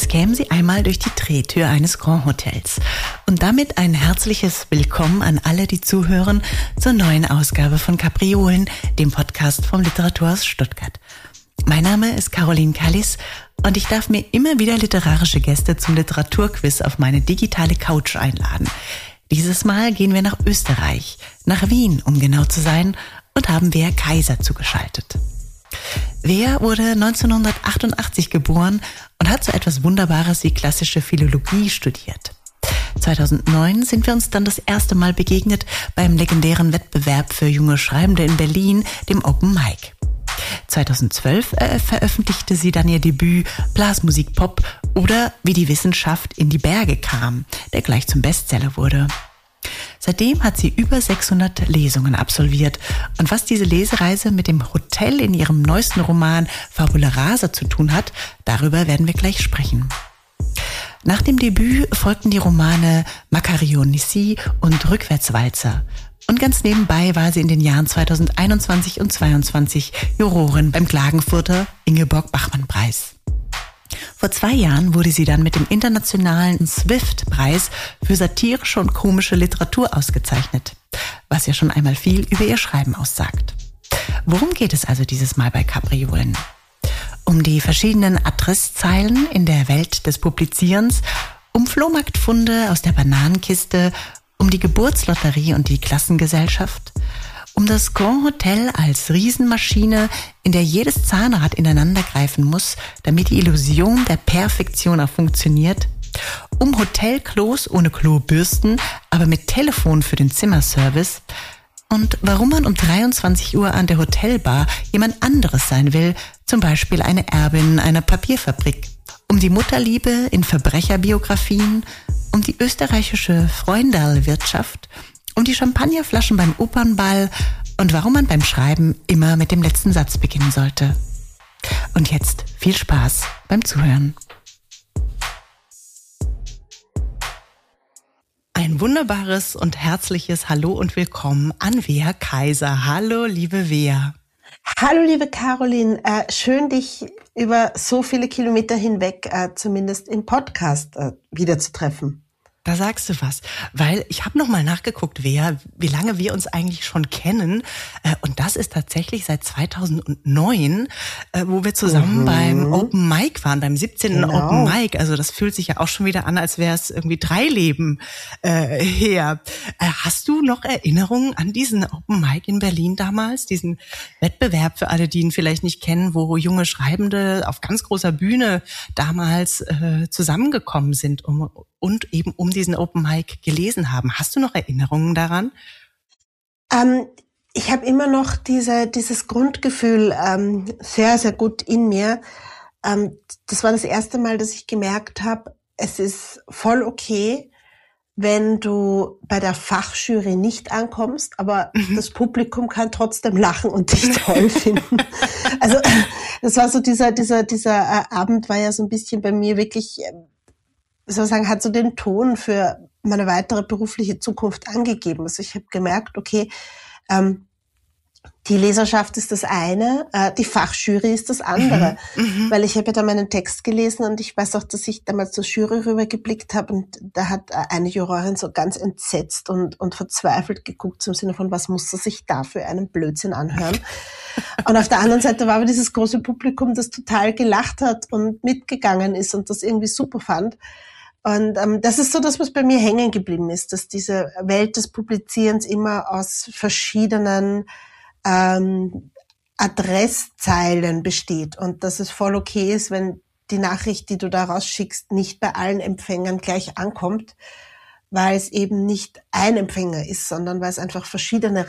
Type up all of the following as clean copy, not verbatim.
kämen Sie einmal durch die Drehtür eines Grand Hotels. Und damit ein herzliches Willkommen an alle, die zuhören, zur neuen Ausgabe von Kapriolen, dem Podcast vom Literaturhaus Stuttgart. Mein Name ist Caroline Kallis und ich darf mir immer wieder literarische Gäste zum Literaturquiz auf meine digitale Couch einladen. Dieses Mal gehen wir nach Österreich, nach Wien, um genau zu sein, und haben Wea Kaiser zugeschaltet. Wea wurde 1988 geboren und hat so etwas Wunderbares wie klassische Philologie studiert. 2009 sind wir uns dann das erste Mal begegnet beim legendären Wettbewerb für junge Schreibende in Berlin, dem Open Mic. 2012 veröffentlichte sie dann ihr Debüt Blasmusik Pop oder Wie die Wissenschaft in die Berge kam, der gleich zum Bestseller wurde. Seitdem hat sie über 600 Lesungen absolviert. Und was diese Lesereise mit dem Hotel in ihrem neuesten Roman Fabula Rasa zu tun hat, darüber werden wir gleich sprechen. Nach dem Debüt folgten die Romane Makariossi und Rückwärtswalzer. Und ganz nebenbei war sie in den Jahren 2021 und 2022 Jurorin beim Klagenfurter Ingeborg-Bachmann-Preis. Vor 2 Jahren wurde sie dann mit dem internationalen Swift-Preis für satirische und komische Literatur ausgezeichnet, was ja schon einmal viel über ihr Schreiben aussagt. Worum geht es also dieses Mal bei Kapriolen? Um die verschiedenen Adresszeilen in der Welt des Publizierens, um Flohmarktfunde aus der Bananenkiste, um die Geburtslotterie und die Klassengesellschaft, um das Grand Hotel als Riesenmaschine, in der jedes Zahnrad ineinander greifen muss, damit die Illusion der Perfektion auch funktioniert, um Hotelklos ohne Klobürsten, aber mit Telefon für den Zimmerservice und warum man um 23 Uhr an der Hotelbar jemand anderes sein will, zum Beispiel eine Erbin einer Papierfabrik, um die Mutterliebe in Verbrecherbiografien, um die österreichische Freunderlwirtschaft, um die Champagnerflaschen beim Opernball und warum man beim Schreiben immer mit dem letzten Satz beginnen sollte. Und jetzt viel Spaß beim Zuhören. Ein wunderbares und herzliches Hallo und Willkommen an Wea Kaiser. Hallo, liebe Wea. Hallo, liebe Caroline. Schön, dich über so viele Kilometer hinweg, zumindest im Podcast, wiederzutreffen. Da sagst du was, weil ich habe nochmal nachgeguckt, Wea, wie lange wir uns eigentlich schon kennen, und das ist tatsächlich seit 2009, wo wir zusammen beim Open Mic waren, beim 17. Genau. Open Mic, also das fühlt sich ja auch schon wieder an, als wäre es irgendwie 3 Leben her. Hast du noch Erinnerungen an diesen Open Mic in Berlin damals, diesen Wettbewerb für alle, die ihn vielleicht nicht kennen, wo junge Schreibende auf ganz großer Bühne damals zusammengekommen sind und eben um diesen Open Mic gelesen haben. Hast du noch Erinnerungen daran? Ich habe immer noch dieses Grundgefühl sehr, sehr gut in mir. Das war das erste Mal, dass ich gemerkt habe, es ist voll okay, wenn du bei der Fachjury nicht ankommst, aber das Publikum kann trotzdem lachen und dich toll finden. Also das war so dieser Abend war ja so ein bisschen bei mir wirklich, sozusagen, hat so den Ton für meine weitere berufliche Zukunft angegeben. Also ich habe gemerkt, okay, die Leserschaft ist das eine, die Fachjury ist das andere. Weil ich habe ja da meinen Text gelesen und ich weiß auch, dass ich damals zur Jury rübergeblickt habe und da hat eine Jurorin so ganz entsetzt und verzweifelt geguckt, im Sinne von, was muss sie sich da für einen Blödsinn anhören? Und auf der anderen Seite war aber dieses große Publikum, das total gelacht hat und mitgegangen ist und das irgendwie super fand. Und das ist so das, was bei mir hängen geblieben ist, dass diese Welt des Publizierens immer aus verschiedenen Adresszeilen besteht und dass es voll okay ist, wenn die Nachricht, die du da rausschickst, nicht bei allen Empfängern gleich ankommt, weil es eben nicht ein Empfänger ist, sondern weil es einfach verschiedene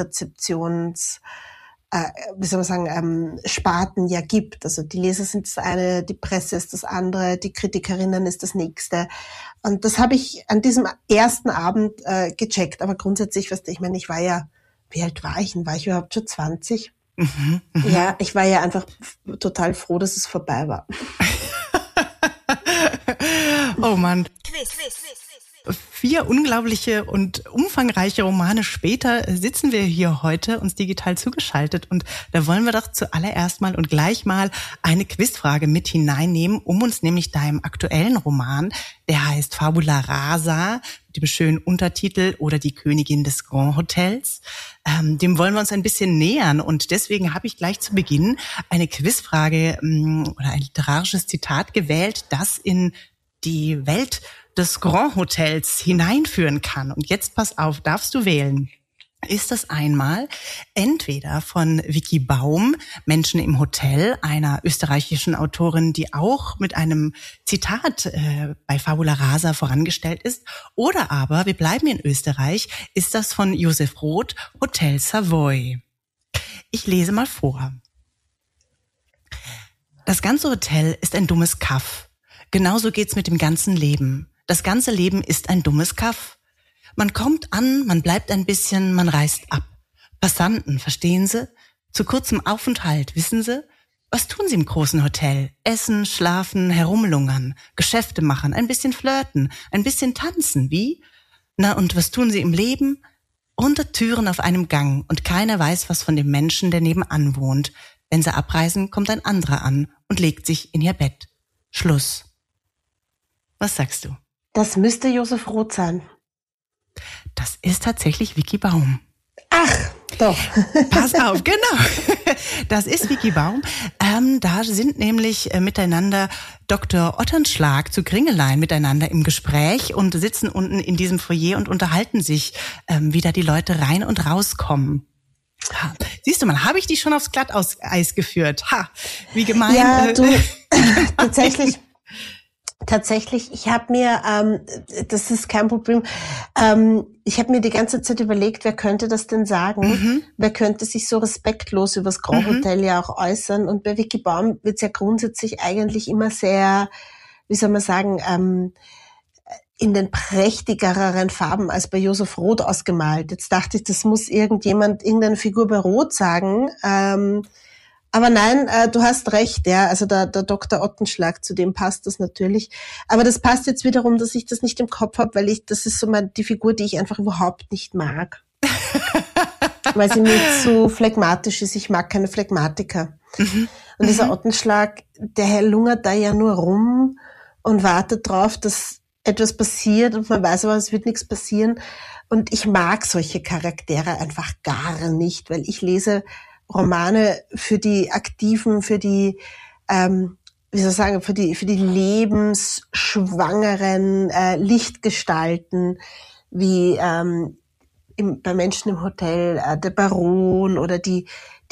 Sparten ja gibt. Also die Leser sind das eine, die Presse ist das andere, die Kritikerinnen ist das nächste. Und das habe ich an diesem ersten Abend gecheckt. Aber grundsätzlich, ich meine, ich war ja, wie alt war ich denn? War ich überhaupt schon 20? Ja, ich war ja einfach total froh, dass es vorbei war. Oh Mann. 4 unglaubliche und umfangreiche Romane später sitzen wir hier heute uns digital zugeschaltet und da wollen wir doch zuallererst mal und gleich mal eine Quizfrage mit hineinnehmen, um uns nämlich deinem aktuellen Roman, der heißt Fabula Rasa, mit dem schönen Untertitel oder die Königin des Grand Hotels, dem wollen wir uns ein bisschen nähern und deswegen habe ich gleich zu Beginn eine Quizfrage oder ein literarisches Zitat gewählt, das in die Welt des Grand Hotels hineinführen kann. Und jetzt pass auf, darfst du wählen. Ist das einmal entweder von Vicky Baum, Menschen im Hotel, einer österreichischen Autorin, die auch mit einem Zitat bei Fabula Rasa vorangestellt ist, oder aber, wir bleiben in Österreich, ist das von Josef Roth, Hotel Savoy. Ich lese mal vor. Das ganze Hotel ist ein dummes Kaff. Genauso geht's mit dem ganzen Leben. Das ganze Leben ist ein dummes Kaff. Man kommt an, man bleibt ein bisschen, man reist ab. Passanten, verstehen Sie? Zu kurzem Aufenthalt, wissen Sie? Was tun Sie im großen Hotel? Essen, schlafen, herumlungern, Geschäfte machen, ein bisschen flirten, ein bisschen tanzen, wie? Na, und was tun Sie im Leben? 100 Türen auf einem Gang und keiner weiß was von dem Menschen, der nebenan wohnt. Wenn Sie abreisen, kommt ein anderer an und legt sich in Ihr Bett. Schluss. Was sagst du? Das müsste Josef Roth sein. Das ist tatsächlich Vicky Baum. Ach, doch. Pass auf, genau. Das ist Vicky Baum. Da sind nämlich miteinander Dr. Otternschlag zu Gringelein miteinander im Gespräch und sitzen unten in diesem Foyer und unterhalten sich, wie da die Leute rein und rauskommen. Ha. Siehst du mal, habe ich dich schon aufs Glatteis geführt? Ha, wie gemein. Ja, du, Tatsächlich, ich habe mir, das ist kein Problem, ich habe mir die ganze Zeit überlegt, wer könnte das denn sagen? Mhm. Wer könnte sich so respektlos über das Grand Hotel ja auch äußern? Und bei Vicky Baum wird es ja grundsätzlich eigentlich immer sehr, wie soll man sagen, in den prächtigeren Farben als bei Josef Roth ausgemalt. Jetzt dachte ich, das muss irgendeine Figur bei Roth sagen. Aber nein, du hast recht, ja, also der Dr. Ottenschlag, zu dem passt das natürlich. Aber das passt jetzt wiederum, dass ich das nicht im Kopf habe, weil das ist so die Figur, die ich einfach überhaupt nicht mag. Weil sie mir zu phlegmatisch ist. Ich mag keine Phlegmatiker. Mhm. Und dieser Ottenschlag, der lungert da ja nur rum und wartet drauf, dass etwas passiert und man weiß aber, es wird nichts passieren. Und ich mag solche Charaktere einfach gar nicht, weil ich lese Romane für die Aktiven, für die, für die lebensschwangeren Lichtgestalten, wie bei Menschen im Hotel, der Baron oder die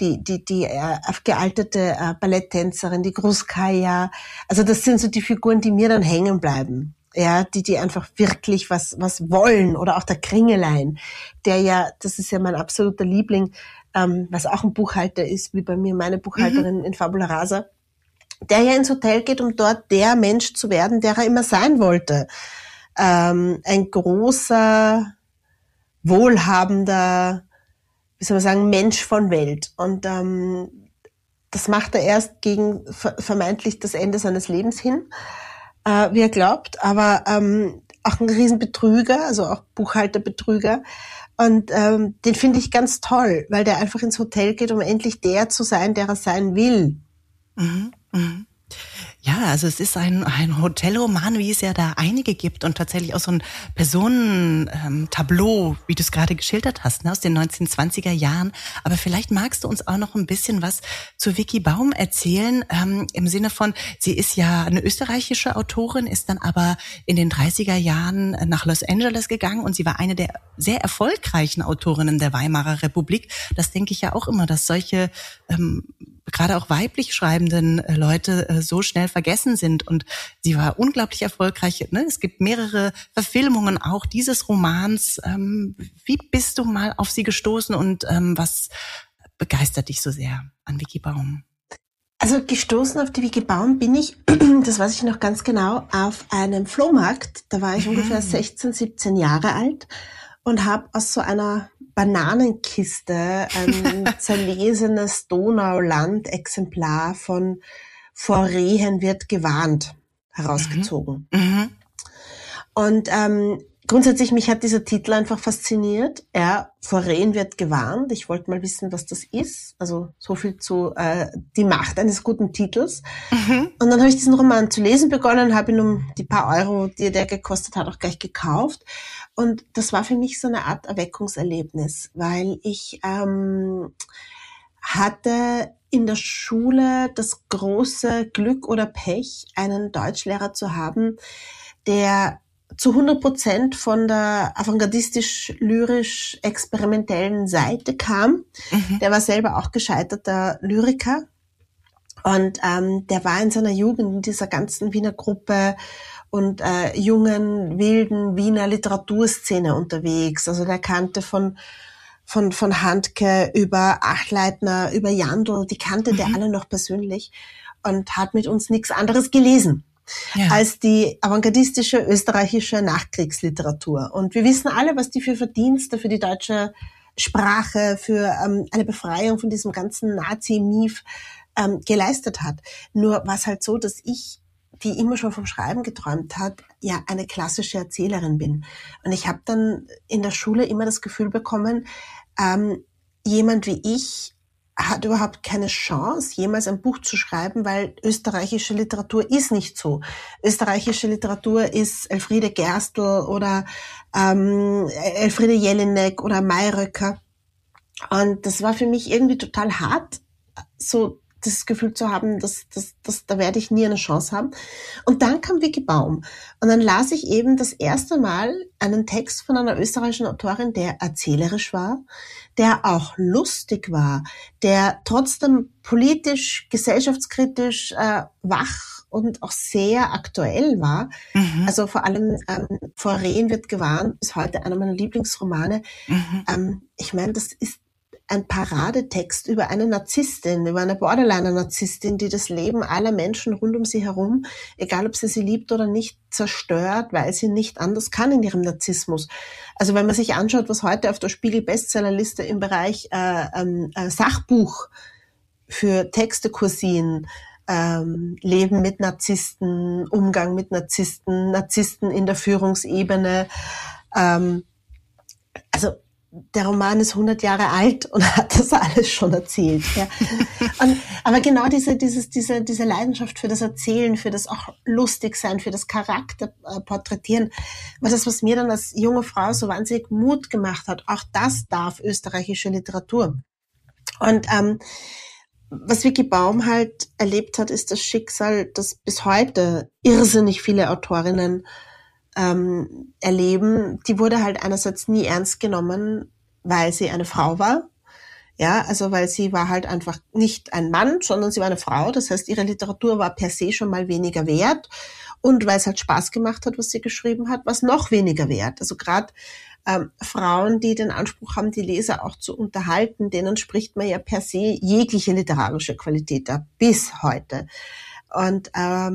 gealterte Balletttänzerin, die Gruskaya. Also das sind so die Figuren, die mir dann hängen bleiben. Ja, die einfach wirklich was wollen. Oder auch der Kringelein, der ja, das ist ja mein absoluter Liebling, was auch ein Buchhalter ist, wie bei mir meine Buchhalterin in Fabula Rasa, der ja ins Hotel geht, um dort der Mensch zu werden, der er immer sein wollte. Ein großer, wohlhabender, wie soll man sagen, Mensch von Welt. Und das macht er erst gegen vermeintlich das Ende seines Lebens hin, wie er glaubt, aber auch ein Riesenbetrüger, also auch Buchhalterbetrüger. Und den finde ich ganz toll, weil der einfach ins Hotel geht, um endlich der zu sein, der er sein will. Mhm, mhm. Ja, also es ist ein Hotelroman, wie es ja da einige gibt und tatsächlich auch so ein Personentableau, wie du es gerade geschildert hast, ne, aus den 1920er Jahren. Aber vielleicht magst du uns auch noch ein bisschen was zu Vicky Baum erzählen, im Sinne von, sie ist ja eine österreichische Autorin, ist dann aber in den 30er Jahren nach Los Angeles gegangen und sie war eine der sehr erfolgreichen Autorinnen der Weimarer Republik. Das denke ich ja auch immer, dass solche gerade auch weiblich schreibenden Leute so schnell vergessen sind. Und sie war unglaublich erfolgreich. Ne? Es gibt mehrere Verfilmungen auch dieses Romans. Wie bist du mal auf sie gestoßen und was begeistert dich so sehr an Vicky Baum? Also gestoßen auf die Vicky Baum bin ich, das weiß ich noch ganz genau, auf einem Flohmarkt. Da war ich ungefähr 16, 17 Jahre alt und habe aus so einer Bananenkiste ein zerlesenes Donauland-Exemplar von Vor Rehen wird gewarnt herausgezogen. Mhm. Und Grundsätzlich, mich hat dieser Titel einfach fasziniert. Vor Rehen wird gewarnt. Ich wollte mal wissen, was das ist. Also so viel zu die Macht eines guten Titels. Und dann habe ich diesen Roman zu lesen begonnen, habe ihn um die paar Euro, die der gekostet hat, auch gleich gekauft. Und das war für mich so eine Art Erweckungserlebnis, weil ich hatte in der Schule das große Glück oder Pech, einen Deutschlehrer zu haben, der zu 100% von der avantgardistisch-lyrisch-experimentellen Seite kam. Der war selber auch gescheiterter Lyriker. Und der war in seiner Jugend in dieser ganzen Wiener Gruppe und jungen, wilden Wiener Literaturszene unterwegs. Also der kannte von Handke über Achleitner, über Jandl, die kannte der alle noch persönlich und hat mit uns nichts anderes gelesen als die avantgardistische österreichische Nachkriegsliteratur. Und wir wissen alle, was die für Verdienste für die deutsche Sprache, für eine Befreiung von diesem ganzen Nazi-Mief geleistet hat. Nur war es halt so, dass ich, die immer schon vom Schreiben geträumt hat, ja eine klassische Erzählerin bin. Und ich habe dann in der Schule immer das Gefühl bekommen, jemand wie ich hat überhaupt keine Chance, jemals ein Buch zu schreiben, weil österreichische Literatur ist nicht so. Österreichische Literatur ist Elfriede Gerstl oder Elfriede Jelinek oder Mayröcker. Und das war für mich irgendwie total hart, so das Gefühl zu haben, dass da werde ich nie eine Chance haben. Und dann kam Vicky Baum. Und dann las ich eben das erste Mal einen Text von einer österreichischen Autorin, der erzählerisch war, der auch lustig war, der trotzdem politisch, gesellschaftskritisch wach und auch sehr aktuell war. Also vor allem Vor Rehen wird gewarnt, bis heute einer meiner Lieblingsromane. Ich meine, das ist ein Paradetext über eine Narzisstin, über eine Borderliner-Narzisstin, die das Leben aller Menschen rund um sie herum, egal ob sie liebt oder nicht, zerstört, weil sie nicht anders kann in ihrem Narzissmus. Also wenn man sich anschaut, was heute auf der Spiegel-Bestsellerliste im Bereich Sachbuch für Texte kursieren, Leben mit Narzissten, Umgang mit Narzissten, Narzissten in der Führungsebene, also der Roman ist 100 Jahre alt und hat das alles schon erzählt. Ja. Aber genau diese Leidenschaft für das Erzählen, für das auch lustig sein, für das Charakterporträtieren, war das, was mir dann als junge Frau so wahnsinnig Mut gemacht hat. Auch das darf österreichische Literatur. Und was Vicky Baum halt erlebt hat, ist das Schicksal, das bis heute irrsinnig viele Autorinnen erleben. Die wurde halt einerseits nie ernst genommen, weil sie eine Frau war. Ja, also weil sie war halt einfach nicht ein Mann, sondern sie war eine Frau. Das heißt, ihre Literatur war per se schon mal weniger wert. Und weil es halt Spaß gemacht hat, was sie geschrieben hat, war es noch weniger wert. Also gerade Frauen, die den Anspruch haben, die Leser auch zu unterhalten, denen spricht man ja per se jegliche literarische Qualität ab, bis heute. Und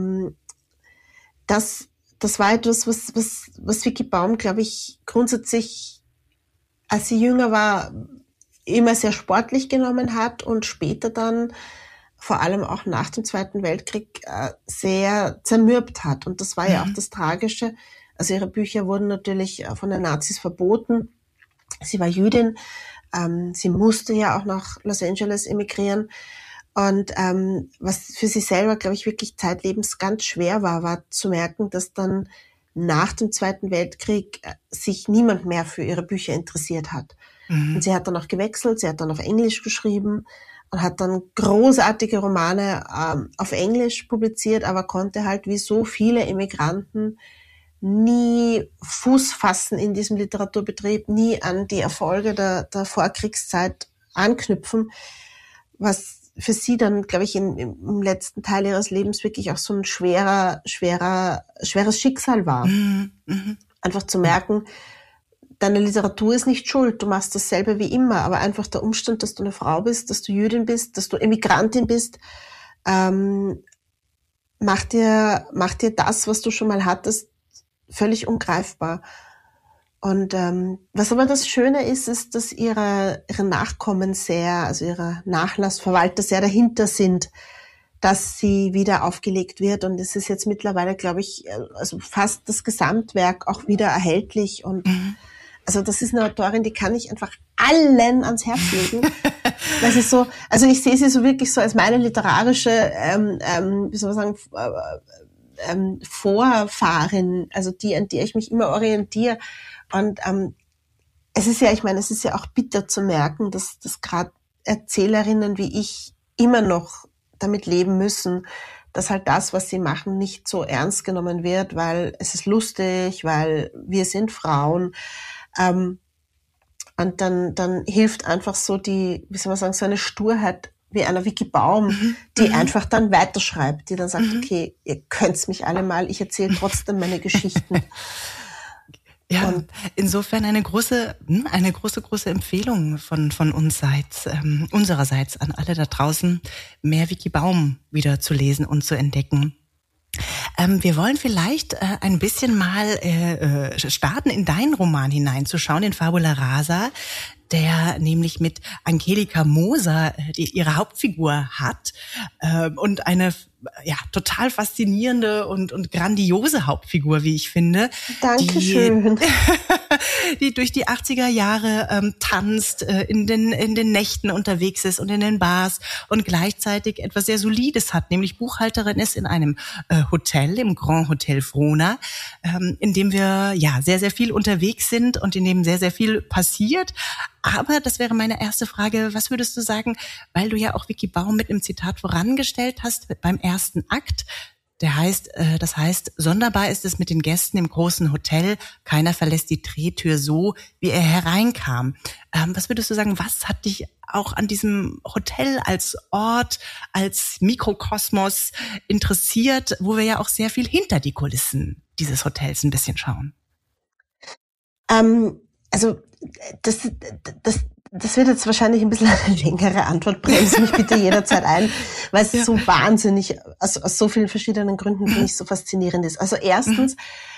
das war etwas, was Vicky Baum, glaube ich, grundsätzlich, als sie jünger war, immer sehr sportlich genommen hat und später dann, vor allem auch nach dem Zweiten Weltkrieg, sehr zermürbt hat. Und das war ja auch das Tragische. Also ihre Bücher wurden natürlich von den Nazis verboten. Sie war Jüdin. Sie musste ja auch nach Los Angeles emigrieren. Und was für sie selber, glaube ich, wirklich zeitlebens ganz schwer war zu merken, dass dann nach dem Zweiten Weltkrieg sich niemand mehr für ihre Bücher interessiert hat. Und sie hat dann auch gewechselt, sie hat dann auf Englisch geschrieben und hat dann großartige Romane auf Englisch publiziert, aber konnte halt wie so viele Emigranten nie Fuß fassen in diesem Literaturbetrieb, nie an die Erfolge der Vorkriegszeit anknüpfen, was für sie dann, glaube ich, im letzten Teil ihres Lebens wirklich auch so ein schweres Schicksal war. Einfach zu merken, deine Literatur ist nicht schuld, du machst dasselbe wie immer, aber einfach der Umstand, dass du eine Frau bist, dass du Jüdin bist, dass du Emigrantin bist, macht dir das, was du schon mal hattest, völlig ungreifbar. Und was aber das Schöne ist, dass ihre Nachkommen sehr, also ihre Nachlassverwalter sehr dahinter sind, dass sie wieder aufgelegt wird. Und es ist jetzt mittlerweile, glaube ich, also fast das Gesamtwerk auch wieder erhältlich. Und also das ist eine Autorin, die kann ich einfach allen ans Herz legen. Weil sie so, also ich sehe sie so wirklich so als meine literarische, wie soll man sagen, Vorfahrin, also die, an der ich mich immer orientiere. Und es ist ja, ich meine, es ist ja auch bitter zu merken, dass gerade Erzählerinnen wie ich immer noch damit leben müssen, dass halt das, was sie machen, nicht so ernst genommen wird, weil es ist lustig, weil wir sind Frauen. Und dann hilft einfach so die, wie soll man sagen, so eine Sturheit wie einer Vicky Baum, die einfach dann weiterschreibt, die dann sagt, okay, ihr könnt's mich alle mal, ich erzähle trotzdem meine Geschichten. Ja, und insofern eine große Empfehlung von unsererseits an alle da draußen, mehr Vicky Baum wieder zu lesen und zu entdecken. Wir wollen vielleicht ein bisschen mal starten, in deinen Roman hineinzuschauen, in Fabula Rasa, der nämlich mit Angelika Moser ihre Hauptfigur hat und eine total faszinierende und grandiose Hauptfigur, wie ich finde. Dankeschön. Die durch die 80er Jahre tanzt, in den Nächten unterwegs ist und in den Bars und gleichzeitig etwas sehr Solides hat, nämlich Buchhalterin ist in einem Hotel, im Grand Hotel Vrona, in dem wir sehr, sehr viel unterwegs sind und in dem sehr, sehr viel passiert. Aber das wäre meine erste Frage, was würdest du sagen, weil du ja auch Vicky Baum mit einem Zitat vorangestellt hast beim ersten Akt, das heißt, sonderbar ist es mit den Gästen im großen Hotel, keiner verlässt die Drehtür so, wie er hereinkam. Was würdest du sagen, was hat dich auch an diesem Hotel als Ort, als Mikrokosmos interessiert, wo wir ja auch sehr viel hinter die Kulissen dieses Hotels ein bisschen schauen? Also das wird jetzt wahrscheinlich ein bisschen eine längere Antwort, bremse mich bitte jederzeit ein, weil es so wahnsinnig, aus so vielen verschiedenen Gründen für mich so faszinierend ist. Also erstens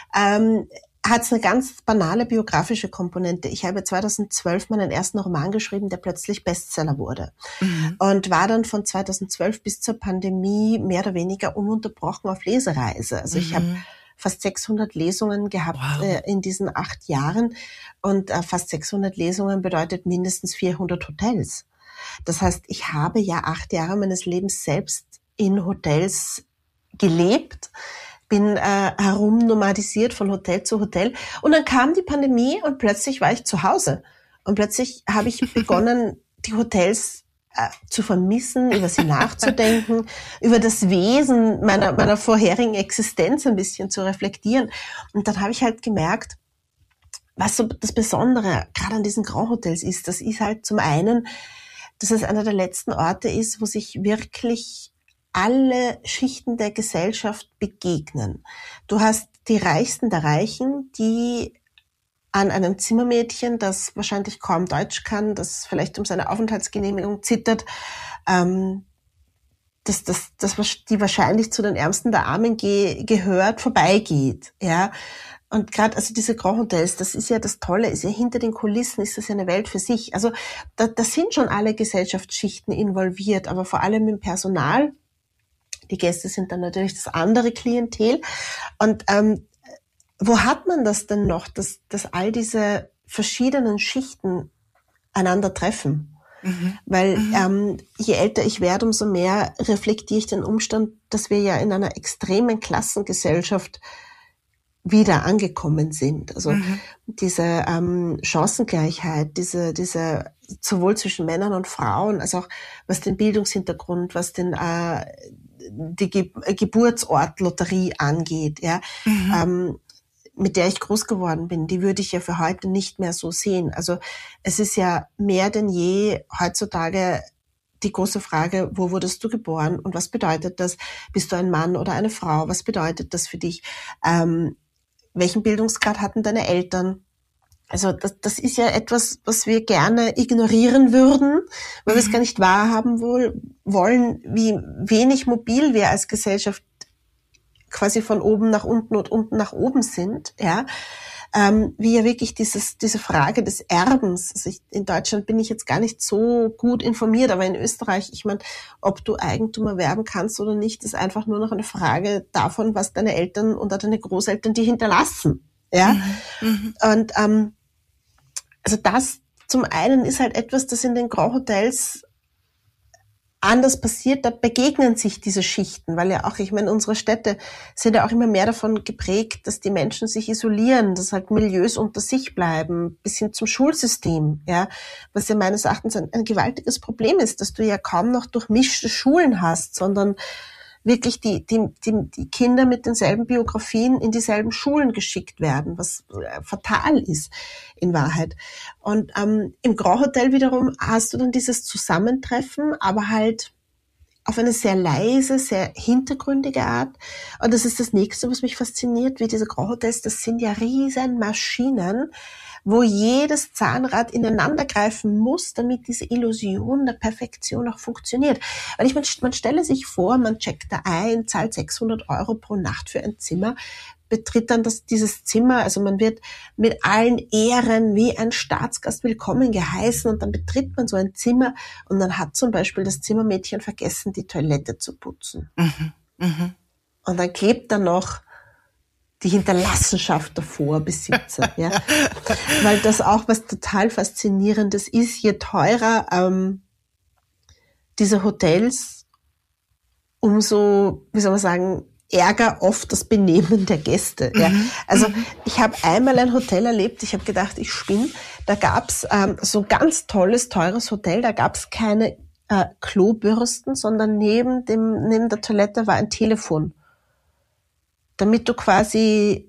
hat es eine ganz banale biografische Komponente. Ich habe 2012 meinen ersten Roman geschrieben, der plötzlich Bestseller wurde. Und war dann von 2012 bis zur Pandemie mehr oder weniger ununterbrochen auf Lesereise. Also ich habe fast 600 Lesungen gehabt in diesen 8 Jahren. Und fast 600 Lesungen bedeutet mindestens 400 Hotels. Das heißt, ich habe ja 8 Jahre meines Lebens selbst in Hotels gelebt, bin herumnomadisiert von Hotel zu Hotel. Und dann kam die Pandemie und plötzlich war ich zu Hause. Und plötzlich habe ich begonnen, die Hotels zu vermissen, über sie nachzudenken, über das Wesen meiner vorherigen Existenz ein bisschen zu reflektieren. Und dann habe ich halt gemerkt, was so das Besondere gerade an diesen Grand Hotels ist. Das ist halt zum einen, dass es einer der letzten Orte ist, wo sich wirklich alle Schichten der Gesellschaft begegnen. Du hast die Reichsten der Reichen, die an einem Zimmermädchen, das wahrscheinlich kaum Deutsch kann, das vielleicht um seine Aufenthaltsgenehmigung zittert, die wahrscheinlich zu den Ärmsten der Armen gehört, vorbeigeht, ja. Und gerade, also diese Grand Hotels, das ist ja das Tolle, ist ja hinter den Kulissen, ist das ja eine Welt für sich. Also da sind schon alle Gesellschaftsschichten involviert, aber vor allem im Personal. Die Gäste sind dann natürlich das andere Klientel. Und wo hat man das denn noch, dass all diese verschiedenen Schichten einander treffen? Weil je älter ich werde, umso mehr reflektiere ich den Umstand, dass wir ja in einer extremen Klassengesellschaft wieder angekommen sind. Also diese Chancengleichheit, diese sowohl zwischen Männern und Frauen, als auch was den Bildungshintergrund, was die Geburtsortlotterie angeht, ja, mit der ich groß geworden bin, die würde ich ja für heute nicht mehr so sehen. Also es ist ja mehr denn je heutzutage die große Frage, wo wurdest du geboren und was bedeutet das? Bist du ein Mann oder eine Frau? Was bedeutet das für dich? Welchen Bildungsgrad hatten deine Eltern? Also das ist ja etwas, was wir gerne ignorieren würden, weil wir es gar nicht wahrhaben wollen, wie wenig mobil wir als Gesellschaft quasi von oben nach unten und unten nach oben sind, ja. wie ja wirklich diese Frage des Erbens, also in Deutschland bin ich jetzt gar nicht so gut informiert, aber in Österreich, ich meine, ob du Eigentum erwerben kannst oder nicht, ist einfach nur noch eine Frage davon, was deine Eltern oder deine Großeltern dir hinterlassen. Ja, und also das zum einen ist halt etwas, das in den Grand Hotels anders passiert, da begegnen sich diese Schichten, weil ja auch, ich meine, unsere Städte sind ja auch immer mehr davon geprägt, dass die Menschen sich isolieren, dass halt Milieus unter sich bleiben, bis hin zum Schulsystem, ja, was ja meines Erachtens ein gewaltiges Problem ist, dass du ja kaum noch durchmischte Schulen hast, sondern wirklich die Kinder mit denselben Biografien in dieselben Schulen geschickt werden, was fatal ist in Wahrheit. Und im Grand Hotel wiederum hast du dann dieses Zusammentreffen, aber halt auf eine sehr leise, sehr hintergründige Art. Und das ist das Nächste, was mich fasziniert, wie diese Grand Hotels, das sind ja riesen Maschinen, wo jedes Zahnrad ineinander greifen muss, damit diese Illusion der Perfektion auch funktioniert. Weil man stelle sich vor, man checkt da ein, zahlt 600 € pro Nacht für ein Zimmer, betritt dann dieses Zimmer, also man wird mit allen Ehren wie ein Staatsgast willkommen geheißen und dann betritt man so ein Zimmer und dann hat zum Beispiel das Zimmermädchen vergessen, die Toilette zu putzen. Und dann klebt da noch die Hinterlassenschaft der Vorbesitzer, ja. Weil das auch was total Faszinierendes ist, je teurer diese Hotels, umso, wie soll man sagen, Ärger oft das Benehmen der Gäste. Ja. Also ich habe einmal ein Hotel erlebt, ich habe gedacht, ich spinne. Da gab's so ganz tolles, teures Hotel, da gab's keine Klobürsten, sondern neben der Toilette war ein Telefon. Damit du quasi,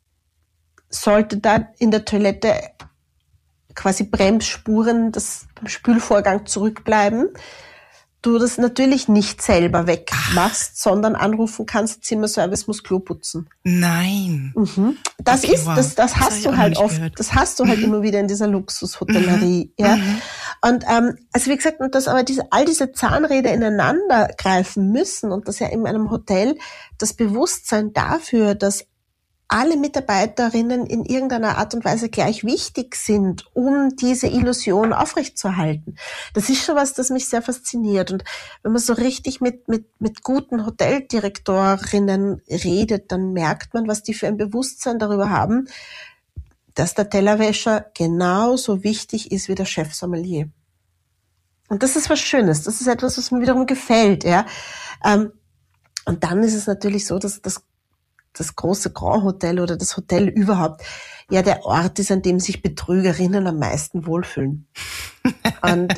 sollte da in der Toilette quasi Bremsspuren des Spülvorgang zurückbleiben, du das natürlich nicht selber wegmachst, sondern anrufen kannst, Zimmerservice muss Klo putzen. Nein. Das okay, ist, wow. das hast du halt oft, gehört. Das hast du halt immer wieder in dieser Luxushotellerie, ja. Und, also wie gesagt, und dass aber all diese Zahnräder ineinander greifen müssen und dass ja in einem Hotel das Bewusstsein dafür, dass alle Mitarbeiterinnen in irgendeiner Art und Weise gleich wichtig sind, um diese Illusion aufrechtzuerhalten. Das ist schon was, das mich sehr fasziniert. Und wenn man so richtig mit guten Hoteldirektorinnen redet, dann merkt man, was die für ein Bewusstsein darüber haben, dass der Tellerwäscher genauso wichtig ist wie der Chefsommelier. Und das ist was Schönes. Das ist etwas, was mir wiederum gefällt, ja. Und dann ist es natürlich so, dass das große Grand Hotel oder das Hotel überhaupt ja der Ort ist, an dem sich Betrügerinnen am meisten wohlfühlen. Und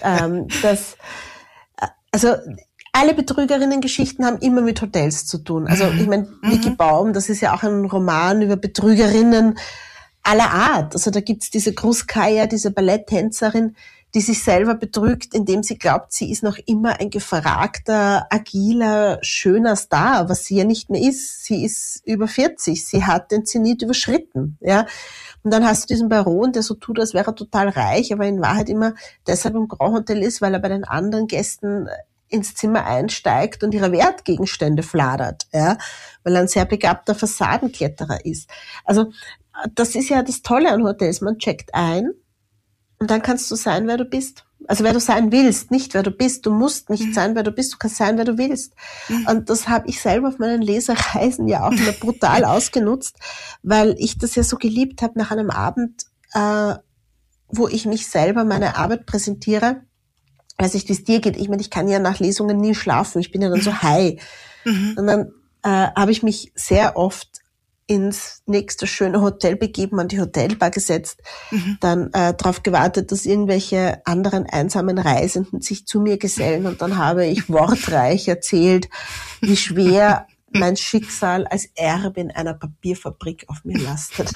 also alle Betrügerinnen-Geschichten haben immer mit Hotels zu tun. Also ich meine, Vicky Baum, das ist ja auch ein Roman über Betrügerinnen aller Art. Also da gibt's diese Kruskaya, diese Balletttänzerin, die sich selber betrügt, indem sie glaubt, sie ist noch immer ein gefragter, agiler, schöner Star, was sie ja nicht mehr ist. Sie ist über 40, sie hat den Zenit überschritten, ja. Und dann hast du diesen Baron, der so tut, als wäre er total reich, aber in Wahrheit immer deshalb im Grand Hotel ist, weil er bei den anderen Gästen ins Zimmer einsteigt und ihre Wertgegenstände fladert, ja, weil er ein sehr begabter Fassadenkletterer ist. Also das ist ja das Tolle an Hotels, man checkt ein und dann kannst du sein, wer du bist. Also wer du sein willst, nicht wer du bist. Du musst nicht sein, wer du bist, du kannst sein, wer du willst. Und das habe ich selber auf meinen Lesereisen ja auch immer brutal ausgenutzt, weil ich das ja so geliebt habe nach einem Abend, wo ich mich selber meine Arbeit präsentiere. Ich weiß nicht, wie es dir geht. Ich meine, ich kann ja nach Lesungen nie schlafen. Ich bin ja dann so high. Und dann habe ich mich sehr oft ins nächste schöne Hotel begeben, an die Hotelbar gesetzt, dann darauf gewartet, dass irgendwelche anderen einsamen Reisenden sich zu mir gesellen und dann habe ich wortreich erzählt, wie schwer mein Schicksal als Erbin einer Papierfabrik auf mir lastet.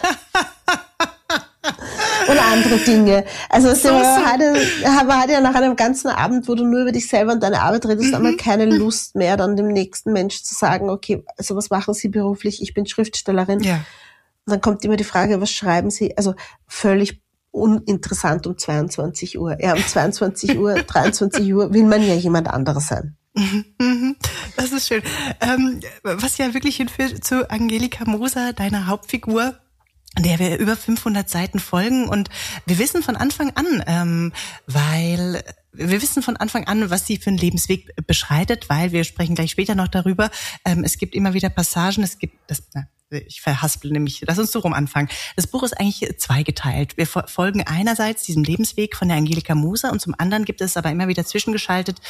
Oder andere Dinge. Also man hat ja nach einem ganzen Abend, wo du nur über dich selber und deine Arbeit redest, einmal keine Lust mehr, dann dem nächsten Mensch zu sagen, okay, also was machen Sie beruflich? Ich bin Schriftstellerin. Ja. Und dann kommt immer die Frage, was schreiben Sie? Also völlig uninteressant um 22 Uhr. Ja, um 22 Uhr, 23 Uhr will man ja jemand anderes sein. Das ist schön. Was ja wirklich hinführt zu Angelika Moser, deiner Hauptfigur. der wir über 500 Seiten folgen, und wir wissen von Anfang an, was sie für einen Lebensweg beschreitet, weil wir sprechen gleich später noch darüber. Es gibt immer wieder Passagen, ich verhaspel nämlich, lass uns so rum anfangen. Das Buch ist eigentlich zweigeteilt. Wir folgen einerseits diesem Lebensweg von der Angelika Moser, und zum anderen gibt es aber immer wieder zwischengeschaltet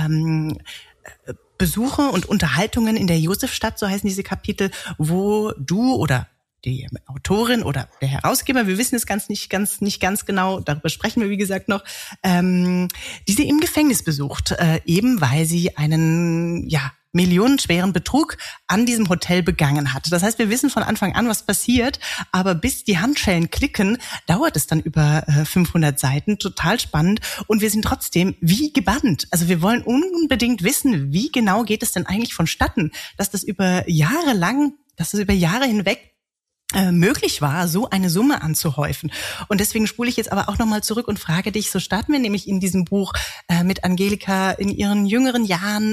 Besuche und Unterhaltungen in der Josefstadt, so heißen diese Kapitel, wo du oder die Autorin oder der Herausgeber, wir wissen es nicht ganz genau, darüber sprechen wir wie gesagt noch, die sie im Gefängnis besucht, eben weil sie einen millionenschweren Betrug an diesem Hotel begangen hat. Das heißt, wir wissen von Anfang an, was passiert, aber bis die Handschellen klicken, dauert es dann über 500 Seiten, total spannend, und wir sind trotzdem wie gebannt. Also wir wollen unbedingt wissen, wie genau geht es denn eigentlich vonstatten, dass das über Jahre hinweg möglich war, so eine Summe anzuhäufen. Und deswegen spule ich jetzt aber auch nochmal zurück und frage dich, so starten wir nämlich in diesem Buch mit Angelika in ihren jüngeren Jahren,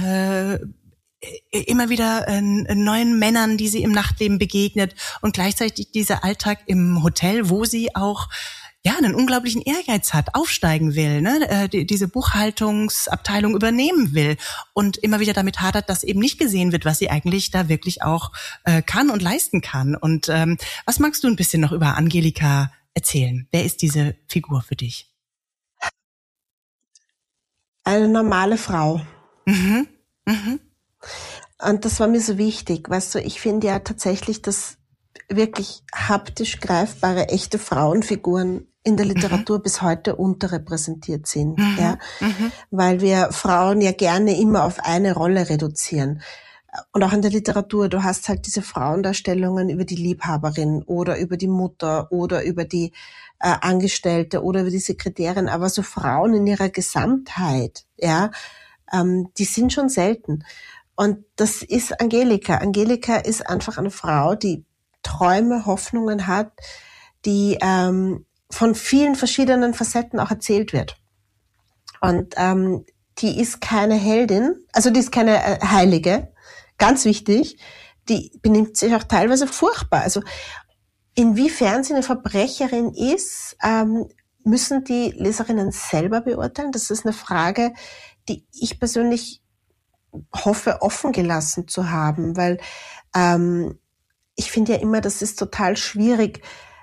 immer wieder neuen Männern, die sie im Nachtleben begegnet, und gleichzeitig dieser Alltag im Hotel, wo sie auch einen unglaublichen Ehrgeiz hat, aufsteigen will, ne? Diese Buchhaltungsabteilung übernehmen will und immer wieder damit hadert, dass eben nicht gesehen wird, was sie eigentlich da wirklich auch kann und leisten kann. Und was magst du ein bisschen noch über Angelika erzählen? Wer ist diese Figur für dich? Eine normale Frau. Mhm. Mhm. Und das war mir so wichtig, weißt du, ich finde ja tatsächlich, dass wirklich haptisch greifbare, echte Frauenfiguren in der Literatur bis heute unterrepräsentiert sind, weil wir Frauen ja gerne immer auf eine Rolle reduzieren. Und auch in der Literatur, du hast halt diese Frauendarstellungen über die Liebhaberin oder über die Mutter oder über die Angestellte oder über die Sekretärin, aber so Frauen in ihrer Gesamtheit, die sind schon selten. Und das ist Angelika. Angelika ist einfach eine Frau, die Träume, Hoffnungen hat, die von vielen verschiedenen Facetten auch erzählt wird. Und die ist keine Heldin, also die ist keine Heilige, ganz wichtig, die benimmt sich auch teilweise furchtbar. Also inwiefern sie eine Verbrecherin ist, müssen die Leserinnen selber beurteilen. Das ist eine Frage, die ich persönlich hoffe, offen gelassen zu haben, weil ich finde ja immer, das ist total schwierig,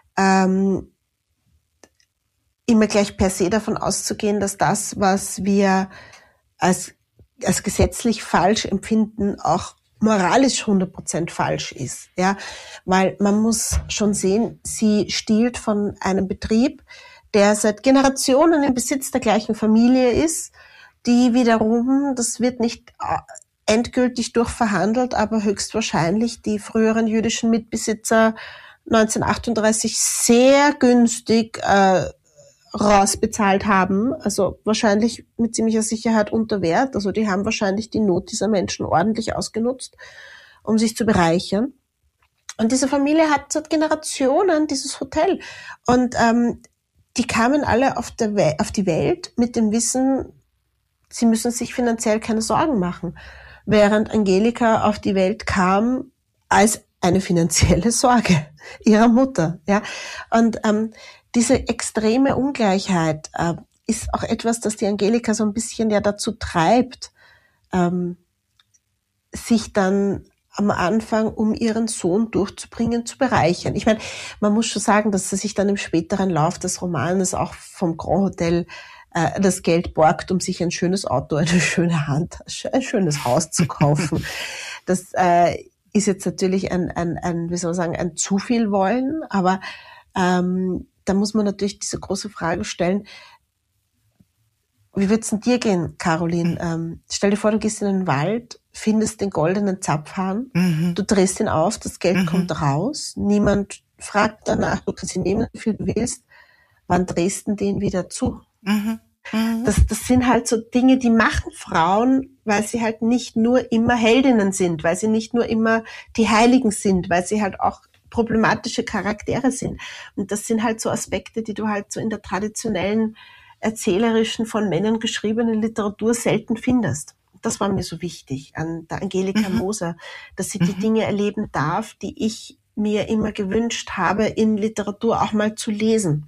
immer gleich per se davon auszugehen, dass das, was wir als gesetzlich falsch empfinden, auch moralisch 100% falsch ist, weil man muss schon sehen, sie stiehlt von einem Betrieb, der seit Generationen im Besitz der gleichen Familie ist, die wiederum, das wird nicht endgültig durchverhandelt, aber höchstwahrscheinlich die früheren jüdischen Mitbesitzer 1938 sehr günstig rausbezahlt haben, also wahrscheinlich mit ziemlicher Sicherheit unter Wert. Also die haben wahrscheinlich die Not dieser Menschen ordentlich ausgenutzt, um sich zu bereichern. Und diese Familie hat seit Generationen dieses Hotel. Und die kamen alle auf die Welt mit dem Wissen, sie müssen sich finanziell keine Sorgen machen. Während Angelika auf die Welt kam als eine finanzielle Sorge ihrer Mutter. Und diese extreme Ungleichheit ist auch etwas, das die Angelika so ein bisschen dazu treibt, sich dann am Anfang, um ihren Sohn durchzubringen, zu bereichern. Ich meine, man muss schon sagen, dass sie sich dann im späteren Lauf des Romanes auch vom Grand Hotel das Geld borgt, um sich ein schönes Auto, eine schöne Handtasche, ein schönes Haus zu kaufen. Das ist jetzt natürlich ein zu viel Wollen, aber da muss man natürlich diese große Frage stellen, wie wird's denn dir gehen, Caroline? Stell dir vor, du gehst in den Wald, findest den goldenen Zapfhahn, du drehst ihn auf, das Geld kommt raus, niemand fragt danach, du kannst ihn nehmen, wie viel du willst, wann drehst du den wieder zu? Das sind halt so Dinge, die machen Frauen, weil sie halt nicht nur immer Heldinnen sind, weil sie nicht nur immer die Heiligen sind, weil sie halt auch problematische Charaktere sind. Und das sind halt so Aspekte, die du halt so in der traditionellen, erzählerischen, von Männern geschriebenen Literatur selten findest. Das war mir so wichtig an der Angelika Moser, dass sie die Dinge erleben darf, die ich mir immer gewünscht habe, in Literatur auch mal zu lesen.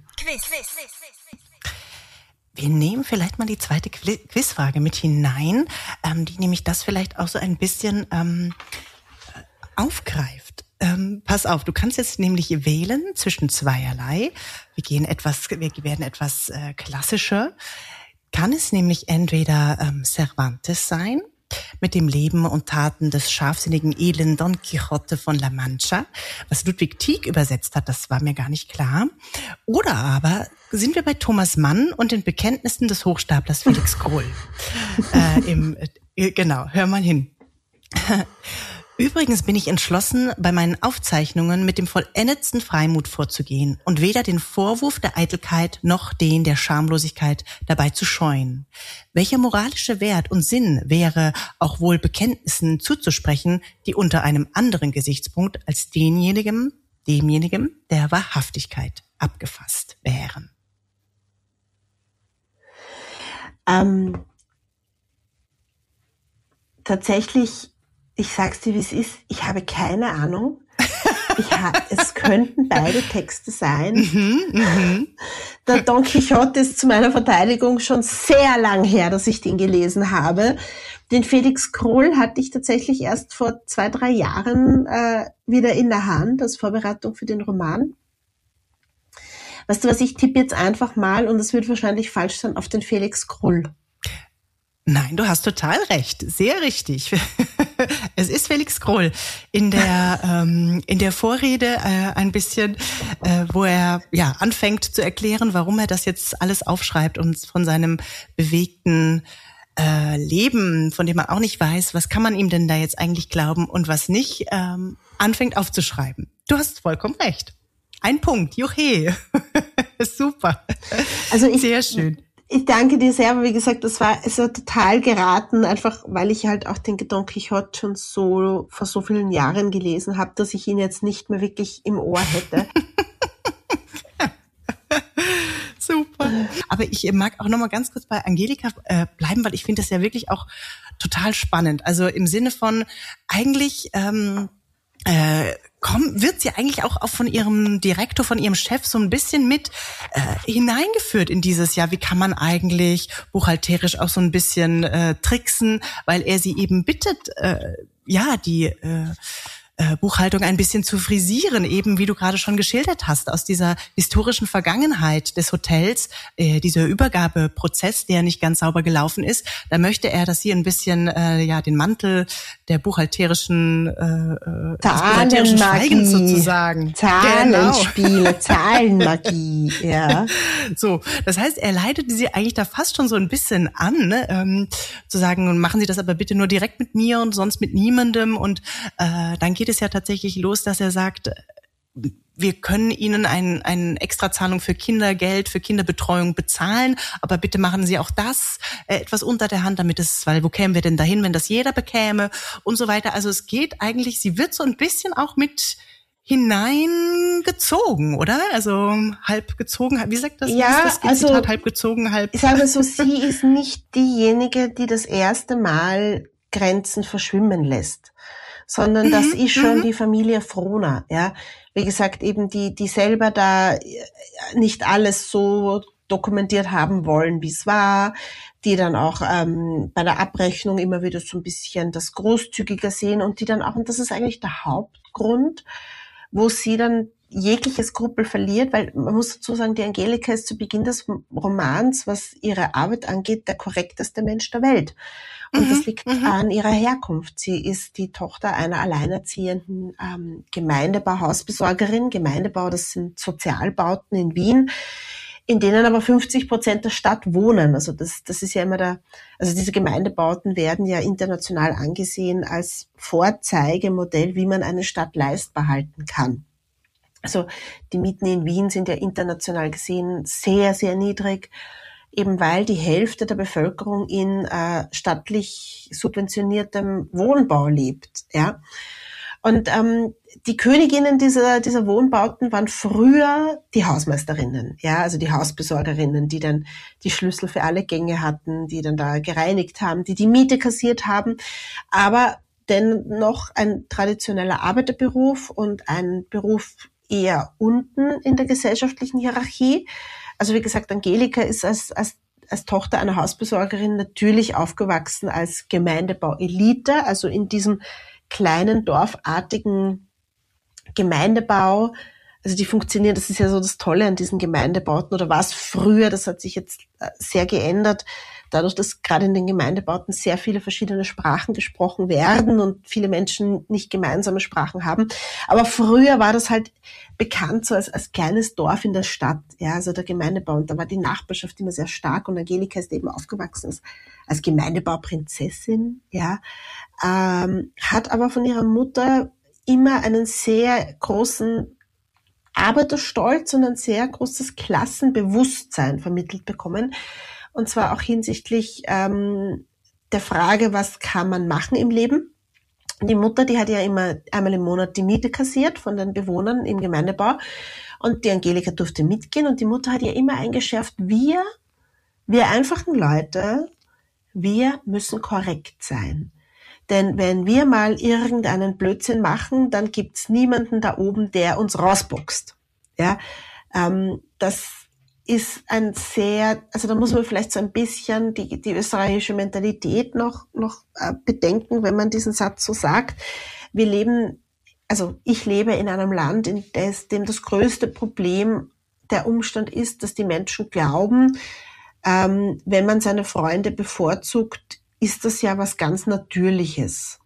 Wir nehmen vielleicht mal die zweite Quizfrage mit hinein, die nämlich das vielleicht auch so ein bisschen aufgreift. Pass auf, du kannst jetzt nämlich wählen zwischen zweierlei. Wir werden etwas klassischer. Kann es nämlich entweder Cervantes sein, mit dem Leben und Taten des scharfsinnigen, edlen Don Quixote von La Mancha, was Ludwig Tieck übersetzt hat, das war mir gar nicht klar. Oder aber sind wir bei Thomas Mann und den Bekenntnissen des Hochstaplers Felix Krull. Genau, hör mal hin. Übrigens bin ich entschlossen, bei meinen Aufzeichnungen mit dem vollendetsten Freimut vorzugehen und weder den Vorwurf der Eitelkeit noch den der Schamlosigkeit dabei zu scheuen. Welcher moralische Wert und Sinn wäre auch wohl Bekenntnissen zuzusprechen, die unter einem anderen Gesichtspunkt als demjenigen der Wahrhaftigkeit abgefasst wären? Tatsächlich, ich sag's dir, wie es ist, ich habe keine Ahnung. Es könnten beide Texte sein. Der Don Quixote ist zu meiner Verteidigung schon sehr lang her, dass ich den gelesen habe. Den Felix Krull hatte ich tatsächlich erst vor 2-3 Jahren wieder in der Hand als Vorbereitung für den Roman. Weißt du was, ich tippe jetzt einfach mal, und es wird wahrscheinlich falsch sein, auf den Felix Krull. Nein, du hast total recht. Sehr richtig. Es ist Felix Krull. In der Vorrede ein bisschen, wo er anfängt zu erklären, warum er das jetzt alles aufschreibt und von seinem bewegten Leben, von dem er auch nicht weiß, was kann man ihm denn da jetzt eigentlich glauben und was nicht, anfängt aufzuschreiben. Du hast vollkommen recht. Ein Punkt, juche. Super. Also sehr schön. Ich danke dir sehr, aber wie gesagt, es war total geraten, einfach weil ich halt auch den Don Quixote schon so vor so vielen Jahren gelesen habe, dass ich ihn jetzt nicht mehr wirklich im Ohr hätte. Super. Aber ich mag auch noch mal ganz kurz bei Angelika bleiben, weil ich finde das ja wirklich auch total spannend. Also im Sinne von eigentlich wird sie eigentlich auch von ihrem Direktor, von ihrem Chef so ein bisschen mit hineingeführt in dieses Jahr. Wie kann man eigentlich buchhalterisch auch so ein bisschen tricksen, weil er sie eben bittet, die Buchhaltung ein bisschen zu frisieren, eben wie du gerade schon geschildert hast, aus dieser historischen Vergangenheit des Hotels, dieser Übergabeprozess, der nicht ganz sauber gelaufen ist. Da möchte er, dass sie ein bisschen den Mantel der buchhalterischen Zahlenmagie sozusagen. Zahlenspiele, genau. Zahlenmagie, ja. So, das heißt, er leitet sie eigentlich da fast schon so ein bisschen an, ne? Zu sagen, machen Sie das aber bitte nur direkt mit mir und sonst mit niemandem. Und dann geht es ja tatsächlich los, dass er sagt, wir können Ihnen eine Extrazahlung für Kindergeld, für Kinderbetreuung bezahlen, aber bitte machen Sie auch das etwas unter der Hand, weil wo kämen wir denn dahin, wenn das jeder bekäme und so weiter. Also es geht eigentlich, sie wird so ein bisschen auch mit hineingezogen, oder? Also halb gezogen, wie sagt das? Ja, das Zitat, halb gezogen, halb... Ich sage so, sie ist nicht diejenige, die das erste Mal Grenzen verschwimmen lässt, sondern das ist schon die Familie Frohner, ja. Wie gesagt, eben die selber da nicht alles so dokumentiert haben wollen, wie es war, die dann auch bei der Abrechnung immer wieder so ein bisschen das großzügiger sehen und die dann auch, und das ist eigentlich der Hauptgrund, wo sie dann jegliche Skrupel verliert, weil man muss dazu sagen, die Angelika ist zu Beginn des Romans, was ihre Arbeit angeht, der korrekteste Mensch der Welt. Und das liegt an ihrer Herkunft. Sie ist die Tochter einer alleinerziehenden Gemeindebauhausbesorgerin. Gemeindebau, das sind Sozialbauten in Wien, in denen aber 50% der Stadt wohnen. Also das ist ja immer also diese Gemeindebauten werden ja international angesehen als Vorzeigemodell, wie man eine Stadt leistbar halten kann. Also die Mieten in Wien sind ja international gesehen sehr, sehr niedrig, eben weil die Hälfte der Bevölkerung in staatlich subventioniertem Wohnbau lebt, ja. Und die Königinnen dieser Wohnbauten waren früher die Hausmeisterinnen, ja, also die Hausbesorgerinnen, die dann die Schlüssel für alle Gänge hatten, die dann da gereinigt haben, die Miete kassiert haben. Aber dennoch ein traditioneller Arbeiterberuf und ein Beruf eher unten in der gesellschaftlichen Hierarchie. Also wie gesagt, Angelika ist als Tochter einer Hausbesorgerin natürlich aufgewachsen als Gemeindebau-Elite, also in diesem kleinen dorfartigen Gemeindebau. Also die funktionieren, das ist ja so das Tolle an diesen Gemeindebauten, oder war es früher, das hat sich jetzt sehr geändert, dadurch, dass gerade in den Gemeindebauten sehr viele verschiedene Sprachen gesprochen werden und viele Menschen nicht gemeinsame Sprachen haben. Aber früher war das halt bekannt so als kleines Dorf in der Stadt, ja, also der Gemeindebau. Und da war die Nachbarschaft immer sehr stark und Angelika ist eben aufgewachsen als Gemeindebauprinzessin, ja, hat aber von ihrer Mutter immer einen sehr großen Arbeiterstolz und ein sehr großes Klassenbewusstsein vermittelt bekommen. Und zwar auch hinsichtlich der Frage, was kann man machen im Leben. Die Mutter, die hat ja immer einmal im Monat die Miete kassiert von den Bewohnern im Gemeindebau. Und die Angelika durfte mitgehen. Und die Mutter hat ja immer eingeschärft, wir einfachen Leute, wir müssen korrekt sein. Denn wenn wir mal irgendeinen Blödsinn machen, dann gibt's niemanden da oben, der uns rausboxt. Ja, das ist ein sehr, also da muss man vielleicht so ein bisschen die österreichische Mentalität noch bedenken, wenn man diesen Satz so sagt. Ich lebe in einem Land, in dem das größte Problem der Umstand ist, dass die Menschen glauben, wenn man seine Freunde bevorzugt, ist das ja was ganz Natürliches.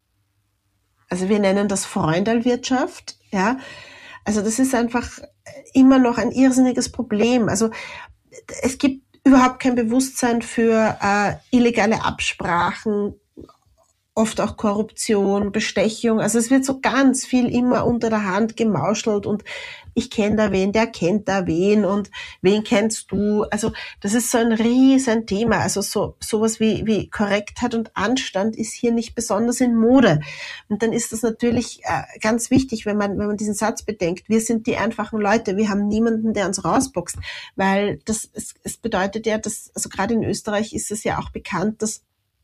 Also wir nennen das Freundalwirtschaft, ja. Also das ist einfach immer noch ein irrsinniges Problem. Also es gibt überhaupt kein Bewusstsein für illegale Absprachen, oft auch Korruption, Bestechung. Also es wird so ganz viel immer unter der Hand gemauschelt und ich kenne da wen, der kennt da wen und wen kennst du? Also das ist so ein riesen Thema. Also sowas wie Korrektheit und Anstand ist hier nicht besonders in Mode. Und dann ist das natürlich ganz wichtig, wenn man diesen Satz bedenkt. Wir sind die einfachen Leute. Wir haben niemanden, der uns rausboxt, weil es bedeutet ja, dass, also gerade in Österreich ist es ja auch bekannt, dass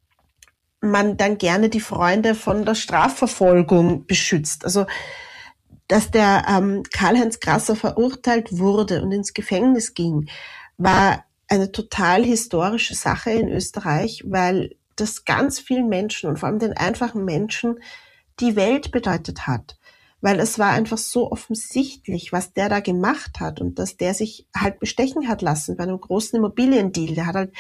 man dann gerne die Freunde von der Strafverfolgung beschützt. Also dass der Karl-Heinz Grasser verurteilt wurde und ins Gefängnis ging, war eine total historische Sache in Österreich, weil das ganz vielen Menschen und vor allem den einfachen Menschen die Welt bedeutet hat. Weil es war einfach so offensichtlich, was der da gemacht hat und dass der sich halt bestechen hat lassen bei einem großen Immobiliendeal. Der hat halt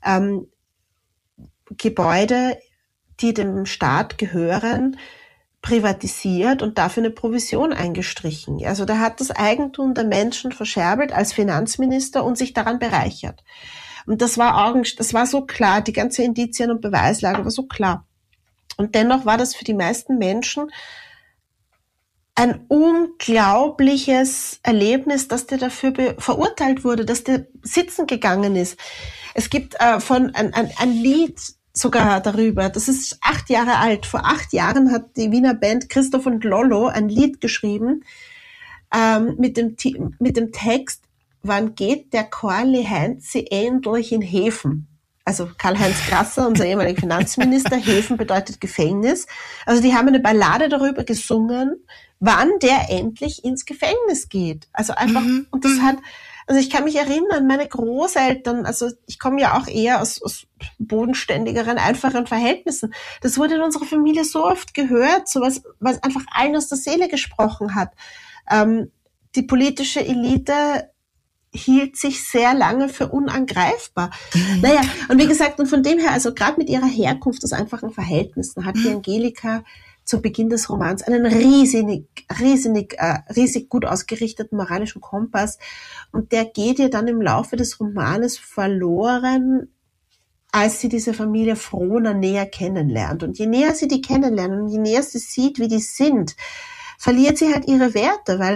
Gebäude, die dem Staat gehören, privatisiert und dafür eine Provision eingestrichen. Also der hat das Eigentum der Menschen verscherbelt als Finanzminister und sich daran bereichert. Und das war so klar, die ganze Indizien- und Beweislage war so klar. Und dennoch war das für die meisten Menschen ein unglaubliches Erlebnis, dass der dafür verurteilt wurde, dass der sitzen gegangen ist. Es gibt ein Lied sogar darüber. Das ist 8 Jahre alt. Vor 8 Jahren hat die Wiener Band Christoph und Lollo ein Lied geschrieben mit dem Text: Wann geht der Karli Heinzi endlich in Häfen? Also Karl-Heinz Grasser, unser ehemaliger Finanzminister. Häfen bedeutet Gefängnis. Also die haben eine Ballade darüber gesungen, wann der endlich ins Gefängnis geht. Also einfach, und das hat, also ich kann mich erinnern, meine Großeltern, also ich komme ja auch eher aus bodenständigeren, einfachen Verhältnissen. Das wurde in unserer Familie so oft gehört, so was einfach allen aus der Seele gesprochen hat. Die politische Elite hielt sich sehr lange für unangreifbar. Naja, und wie gesagt, und von dem her, also gerade mit ihrer Herkunft aus einfachen Verhältnissen hat die Angelika zu Beginn des Romans einen riesig gut ausgerichteten moralischen Kompass. Und der geht ihr dann im Laufe des Romanes verloren, als sie diese Familie Frohner näher kennenlernt. Und je näher sie die kennenlernt und je näher sie sieht, wie die sind, verliert sie halt ihre Werte, weil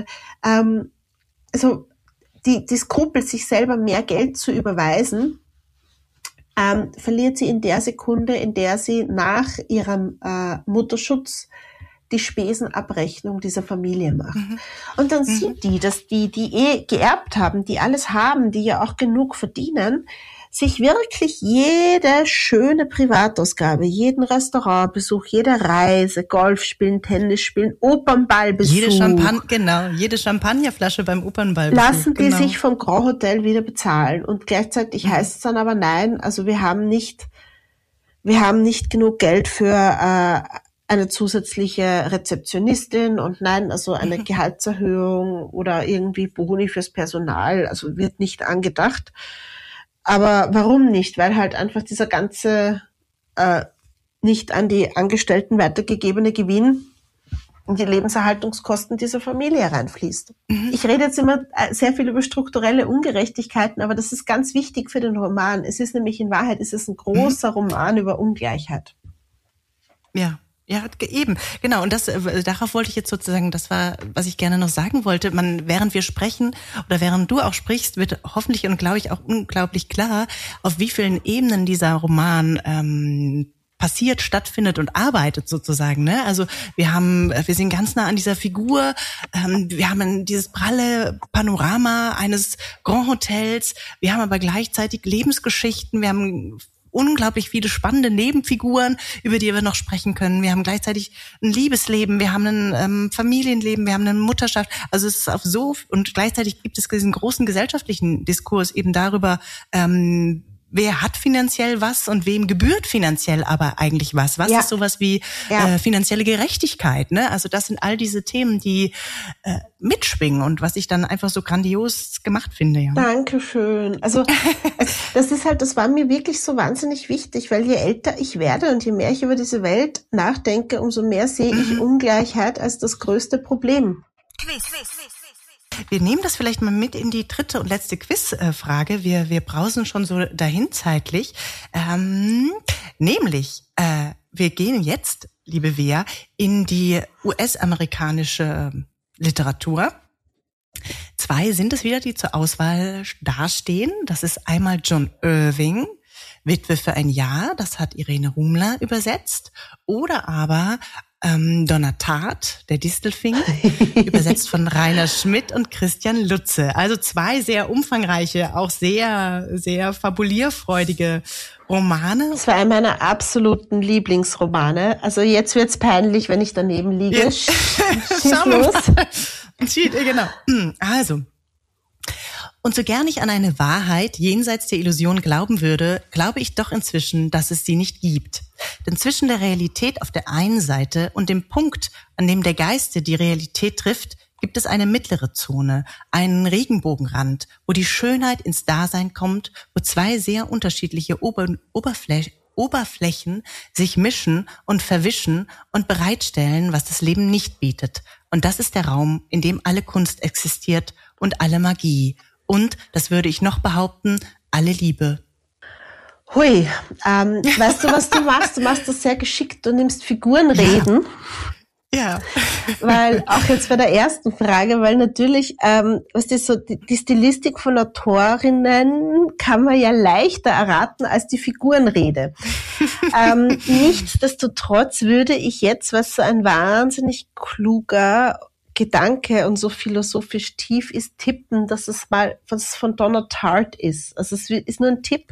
die Skrupel, sich selber mehr Geld zu überweisen, verliert sie in der Sekunde, in der sie nach ihrem Mutterschutz die Spesenabrechnung dieser Familie macht. Und dann sieht die, dass die geerbt haben, die alles haben, die ja auch genug verdienen, sich wirklich jede schöne Privatausgabe, jeden Restaurantbesuch, jede Reise, Golf spielen, Tennis spielen, Opernballbesuch. Jede Champagnerflasche beim Opernballbesuch. Lassen die sich vom Grand Hotel wieder bezahlen. Und gleichzeitig heißt es dann aber nein, also wir haben nicht genug Geld für eine zusätzliche Rezeptionistin und nein, also eine Gehaltserhöhung oder irgendwie Boni fürs Personal, also wird nicht angedacht. Aber warum nicht? Weil halt einfach dieser ganze nicht an die Angestellten weitergegebene Gewinn in die Lebenserhaltungskosten dieser Familie reinfließt. Ich rede jetzt immer sehr viel über strukturelle Ungerechtigkeiten, aber das ist ganz wichtig für den Roman. Es ist nämlich in Wahrheit, es ist ein großer Roman über Ungleichheit. Ja, eben. Genau. Und darauf wollte ich jetzt sozusagen, das war, was ich gerne noch sagen wollte. Während wir sprechen oder während du auch sprichst, wird hoffentlich und glaube ich auch unglaublich klar, auf wie vielen Ebenen dieser Roman passiert, stattfindet und arbeitet sozusagen, ne? Also wir sind ganz nah an dieser Figur, wir haben dieses pralle Panorama eines Grand Hotels, wir haben aber gleichzeitig Lebensgeschichten, wir haben unglaublich viele spannende Nebenfiguren, über die wir noch sprechen können. Wir haben gleichzeitig ein Liebesleben, wir haben ein Familienleben, wir haben eine Mutterschaft. Also es ist und gleichzeitig gibt es diesen großen gesellschaftlichen Diskurs eben darüber, wer hat finanziell was und wem gebührt finanziell aber eigentlich was? Was ist sowas wie finanzielle Gerechtigkeit? Ne? Also das sind all diese Themen, die mitschwingen und was ich dann einfach so grandios gemacht finde. Ja. Dankeschön. Also das war mir wirklich so wahnsinnig wichtig, weil je älter ich werde und je mehr ich über diese Welt nachdenke, umso mehr sehe ich Ungleichheit als das größte Problem. Wir nehmen das vielleicht mal mit in die dritte und letzte Quizfrage. Wir brausen schon so dahin zeitlich. Nämlich, wir gehen jetzt, liebe Bea, in die US-amerikanische Literatur. 2 sind es wieder, die zur Auswahl dastehen. Das ist einmal John Irving, Witwe für ein Jahr, das hat Irene Rumler übersetzt. Oder aber Donna Tartt, der Distelfink, übersetzt von Rainer Schmidt und Christian Lutze. Also 2 sehr umfangreiche, auch sehr, sehr fabulierfreudige Romane. Das war einer meiner absoluten Lieblingsromane. Also jetzt wird's peinlich, wenn ich daneben liege. Schieß los. Genau. Also. Und so gern ich an eine Wahrheit jenseits der Illusion glauben würde, glaube ich doch inzwischen, dass es sie nicht gibt. Denn zwischen der Realität auf der einen Seite und dem Punkt, an dem der Geiste die Realität trifft, gibt es eine mittlere Zone, einen Regenbogenrand, wo die Schönheit ins Dasein kommt, wo 2 sehr unterschiedliche Oberflächen sich mischen und verwischen und bereitstellen, was das Leben nicht bietet. Und das ist der Raum, in dem alle Kunst existiert und alle Magie. Und, das würde ich noch behaupten, alle Liebe. Hui, weißt du, was du machst? Du machst das sehr geschickt. Du nimmst Figurenreden. Ja. Weil, auch jetzt bei der ersten Frage, weil natürlich, die Stilistik von Autorinnen kann man ja leichter erraten als die Figurenrede. Nichtsdestotrotz würde ich jetzt, was so ein wahnsinnig kluger Gedanke und so philosophisch tief ist, tippen, dass es mal was von Donna Tartt ist. Also es ist nur ein Tipp,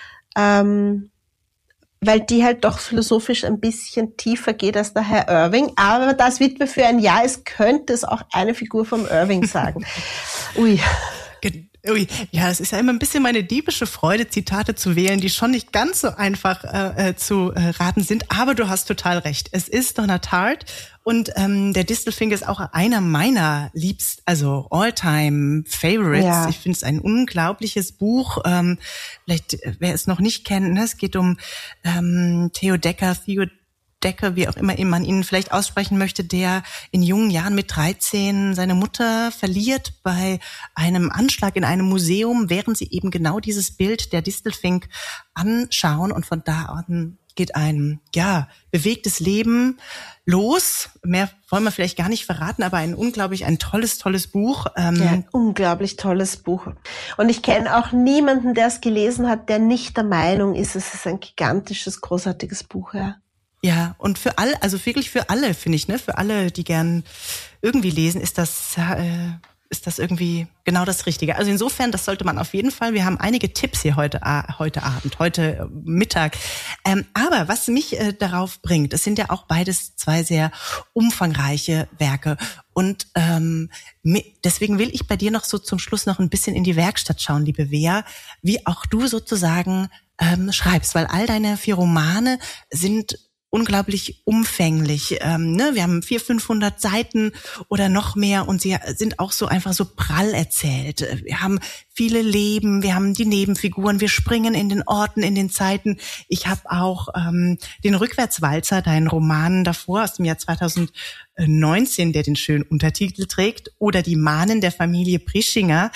weil die halt doch philosophisch ein bisschen tiefer geht als der Herr Irving. Aber das Witwe für ein Jahr, es könnte es auch eine Figur vom Irving sagen. Ui. Ja, es ist ja immer ein bisschen meine diebische Freude, Zitate zu wählen, die schon nicht ganz so einfach zu raten sind. Aber du hast total recht. Es ist Donna Tartt und der Distelfink ist auch einer meiner All-Time-Favorites. Ja. Ich finde es ein unglaubliches Buch. Vielleicht, wer es noch nicht kennt, ne? Es geht um Theo Decker, wie auch immer man ihn vielleicht aussprechen möchte, der in jungen Jahren mit 13 seine Mutter verliert bei einem Anschlag in einem Museum, während sie eben genau dieses Bild der Distelfink anschauen. Und von da an geht ein, bewegtes Leben los. Mehr wollen wir vielleicht gar nicht verraten, aber ein tolles Buch. Ja, unglaublich tolles Buch. Und ich kenne auch niemanden, der es gelesen hat, der nicht der Meinung ist, es ist ein gigantisches, großartiges Buch, ja. Ja, und für alle, also wirklich für alle, finde ich, ne, für alle, die gern irgendwie lesen, ist das ist das irgendwie genau das Richtige. Also insofern, das sollte man auf jeden Fall, wir haben einige Tipps hier heute Abend, heute Mittag. Aber was mich darauf bringt, es sind ja auch beides zwei sehr umfangreiche Werke. Und deswegen will ich bei dir noch so zum Schluss noch ein bisschen in die Werkstatt schauen, liebe Bea, wie auch du sozusagen schreibst, weil all deine 4 Romane sind unglaublich umfänglich. Wir haben 400-500 Seiten oder noch mehr und sie sind auch so einfach so prall erzählt. Wir haben viele Leben, wir haben die Nebenfiguren, wir springen in den Orten, in den Zeiten. Ich habe auch den Rückwärtswalzer, deinen Roman davor aus dem Jahr 2019, der den schönen Untertitel trägt, oder die Mahnen der Familie Prischinger,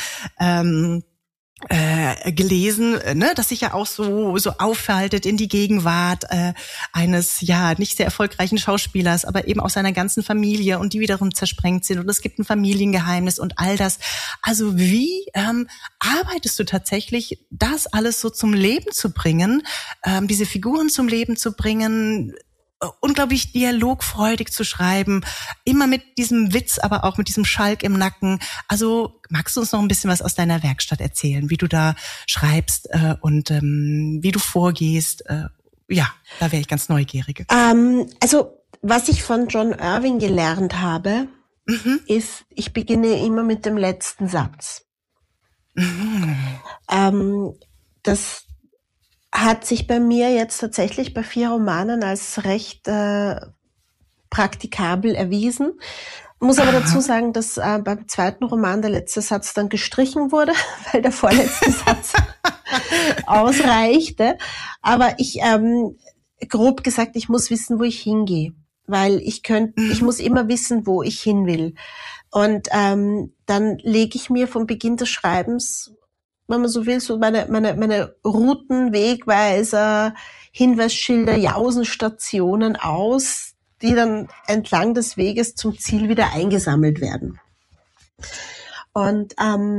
gelesen, das sich ja auch so aufhaltet in die Gegenwart eines nicht sehr erfolgreichen Schauspielers, aber eben aus seiner ganzen Familie und die wiederum zersprengt sind und es gibt ein Familiengeheimnis und all das. Also wie arbeitest du tatsächlich, das alles so zum Leben zu bringen, diese Figuren zum Leben zu bringen, unglaublich dialogfreudig zu schreiben, immer mit diesem Witz, aber auch mit diesem Schalk im Nacken. Also magst du uns noch ein bisschen was aus deiner Werkstatt erzählen, wie du da schreibst und wie du vorgehst? Da wäre ich ganz neugierig. Also was ich von John Irving gelernt habe, ist, ich beginne immer mit dem letzten Satz. Das hat sich bei mir jetzt tatsächlich bei 4 Romanen als recht praktikabel erwiesen. Muss aber dazu sagen, dass beim 2. Roman der letzte Satz dann gestrichen wurde, weil der vorletzte Satz ausreichte. Aber ich, grob gesagt, ich muss wissen, wo ich hingehe, weil ich muss immer wissen, wo ich hin will. Und dann lege ich mir vom Beginn des Schreibens, wenn man so will, so meine Routen, Wegweiser, Hinweisschilder, Jausenstationen aus, die dann entlang des Weges zum Ziel wieder eingesammelt werden. Und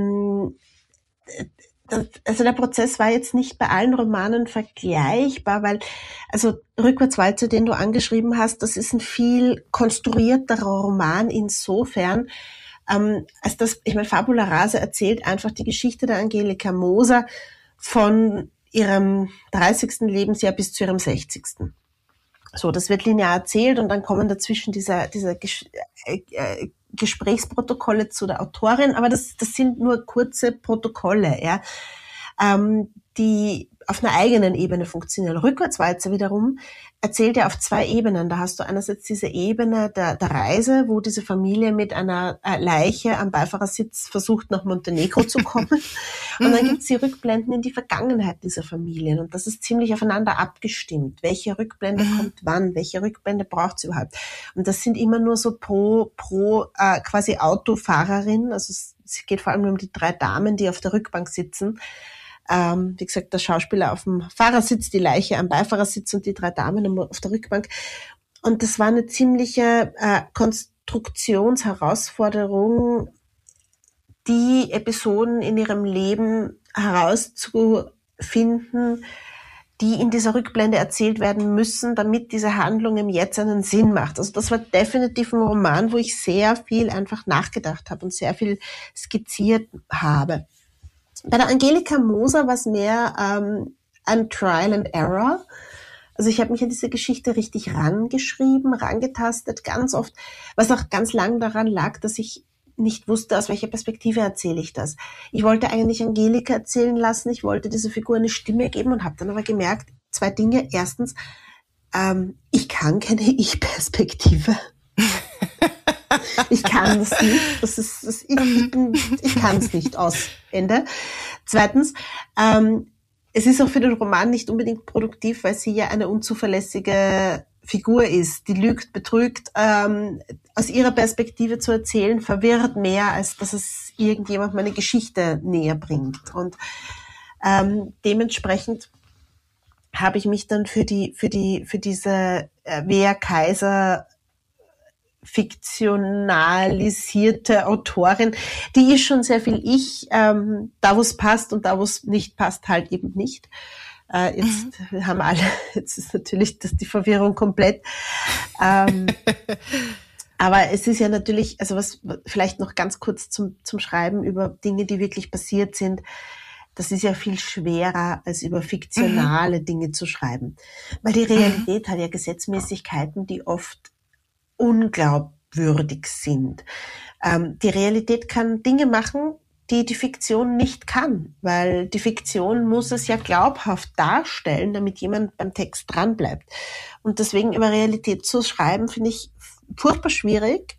also der Prozess war jetzt nicht bei allen Romanen vergleichbar, weil also Rückwärtswalzer, den du angeschrieben hast, das ist ein viel konstruierterer Roman insofern, als das, ich meine, Fabula Rasa erzählt einfach die Geschichte der Angelika Moser von ihrem 30. Lebensjahr bis zu ihrem 60. So, das wird linear erzählt und dann kommen dazwischen diese Gesprächsprotokolle zu der Autorin, aber das sind nur kurze Protokolle, ja, die auf einer eigenen Ebene funktionieren. Rückwärtswalzer wiederum erzählt ja auf 2 Ebenen. Da hast du einerseits diese Ebene der Reise, wo diese Familie mit einer Leiche am Beifahrersitz versucht, nach Montenegro zu kommen. Und dann gibt's die Rückblenden in die Vergangenheit dieser Familien. Und das ist ziemlich aufeinander abgestimmt. Welche Rückblende kommt wann? Welche Rückblende braucht's überhaupt? Und das sind immer nur so pro quasi Autofahrerin. Also es geht vor allem um die 3 Damen, die auf der Rückbank sitzen. Wie gesagt, der Schauspieler auf dem Fahrersitz, die Leiche am Beifahrersitz und die 3 Damen auf der Rückbank. Und das war eine ziemliche Konstruktionsherausforderung, die Episoden in ihrem Leben herauszufinden, die in dieser Rückblende erzählt werden müssen, damit diese Handlung im Jetzt einen Sinn macht. Also das war definitiv ein Roman, wo ich sehr viel einfach nachgedacht habe und sehr viel skizziert habe. Bei der Angelika Moser war es mehr ein Trial and Error. Also ich habe mich an diese Geschichte richtig rangetastet, ganz oft, was auch ganz lang daran lag, dass ich nicht wusste, aus welcher Perspektive erzähle ich das. Ich wollte eigentlich Angelika erzählen lassen, ich wollte dieser Figur eine Stimme geben und habe dann aber gemerkt, 2 Dinge. Erstens, ich kann keine Ich-Perspektive. Ich kann es nicht. Ich kann es nicht, aus Ende. Zweitens, es ist auch für den Roman nicht unbedingt produktiv, weil sie ja eine unzuverlässige Figur ist. Die lügt, betrügt. Aus ihrer Perspektive zu erzählen, verwirrt mehr, als dass es irgendjemand meine Geschichte näher bringt. Und dementsprechend habe ich mich dann für diese Wea Kaiser fiktionalisierte Autorin, die ist schon sehr viel ich, da wo es passt und da wo es nicht passt, halt eben nicht. Haben alle, jetzt ist natürlich die Verwirrung komplett. Aber Aber es ist ja natürlich, also was vielleicht noch ganz kurz zum Schreiben über Dinge, die wirklich passiert sind, das ist ja viel schwerer, als über fiktionale Dinge zu schreiben. Weil die Realität hat ja Gesetzmäßigkeiten, die oft unglaubwürdig sind. Die Realität kann Dinge machen, die die Fiktion nicht kann, weil die Fiktion muss es ja glaubhaft darstellen, damit jemand beim Text dranbleibt. Und deswegen über Realität zu schreiben, finde ich furchtbar schwierig,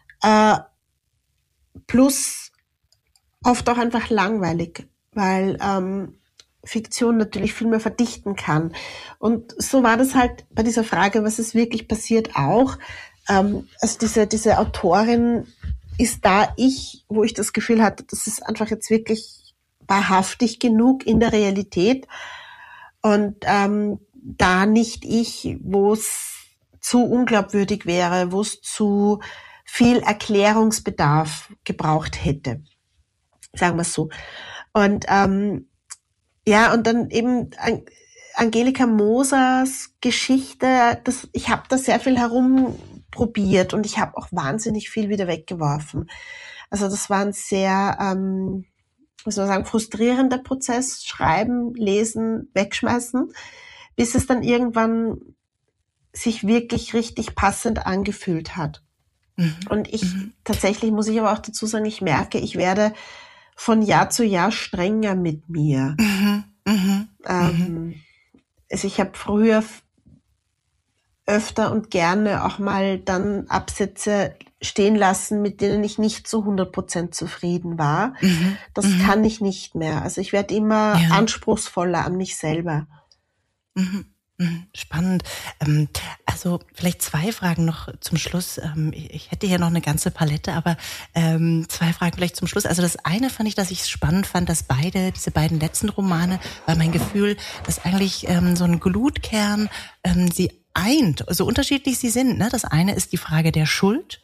plus oft auch einfach langweilig, weil Fiktion natürlich viel mehr verdichten kann. Und so war das halt bei dieser Frage, was ist wirklich passiert, auch. Also diese Autorin ist da wo ich das Gefühl hatte, das ist einfach jetzt wirklich wahrhaftig genug in der Realität und da nicht ich, wo es zu unglaubwürdig wäre, wo es zu viel Erklärungsbedarf gebraucht hätte, sagen wir es so. Und und dann eben Angelika Mosers Geschichte, ich habe da sehr viel herumprobiert und ich habe auch wahnsinnig viel wieder weggeworfen. Also das war ein sehr, muss man sagen, frustrierender Prozess, schreiben, lesen, wegschmeißen, bis es dann irgendwann sich wirklich richtig passend angefühlt hat. Und tatsächlich muss ich aber auch dazu sagen, ich merke, ich werde von Jahr zu Jahr strenger mit mir. Also ich habe früher öfter und gerne auch mal dann Absätze stehen lassen, mit denen ich nicht zu 100% zufrieden war. Das kann ich nicht mehr. Also ich werde immer anspruchsvoller an mich selber. Spannend. Also vielleicht 2 Fragen noch zum Schluss. Ich hätte hier noch eine ganze Palette, aber 2 Fragen vielleicht zum Schluss. Also das eine fand ich, dass ich es spannend fand, dass diese beiden letzten Romane, war mein Gefühl, dass eigentlich so ein Glutkern sie eint, so unterschiedlich sie sind. Ne? Das eine ist die Frage der Schuld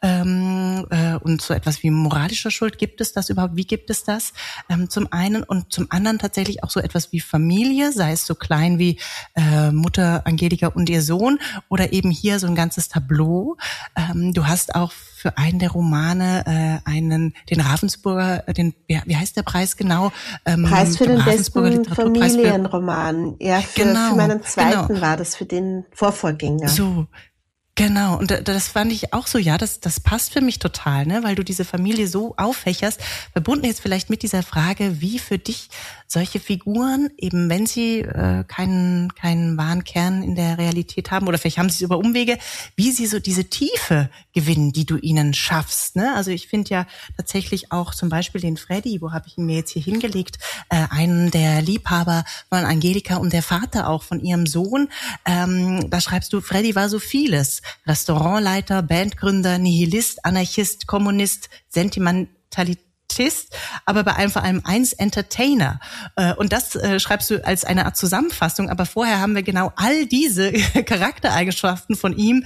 und so etwas wie moralischer Schuld. Gibt es das überhaupt? Wie gibt es das? Zum einen und zum anderen tatsächlich auch so etwas wie Familie, sei es so klein wie Mutter Angelika und ihr Sohn oder eben hier so ein ganzes Tableau. Du hast auch für einen der Romane den Ravensburger, wie heißt der Preis genau? Preis für den besten Familienroman. Ja, für meinen zweiten war das, für den Vorvorgänger. So, genau. Und das fand ich auch so, ja, das passt für mich total, ne, weil du diese Familie so auffächerst, verbunden jetzt vielleicht mit dieser Frage, wie für dich solche Figuren, eben wenn sie keinen wahren Kern in der Realität haben, oder vielleicht haben sie es über Umwege, wie sie so diese Tiefe gewinnen, die du ihnen schaffst, ne? Also ich finde ja tatsächlich auch zum Beispiel den Freddy, wo habe ich ihn mir jetzt hier hingelegt, einen der Liebhaber von Angelika und der Vater auch von ihrem Sohn, da schreibst du, Freddy war so vieles: Restaurantleiter, Bandgründer, Nihilist, Anarchist, Kommunist, Sentimentalist, aber bei vor allem eins, Entertainer. Und das schreibst du als eine Art Zusammenfassung, aber vorher haben wir genau all diese Charaktereigenschaften von ihm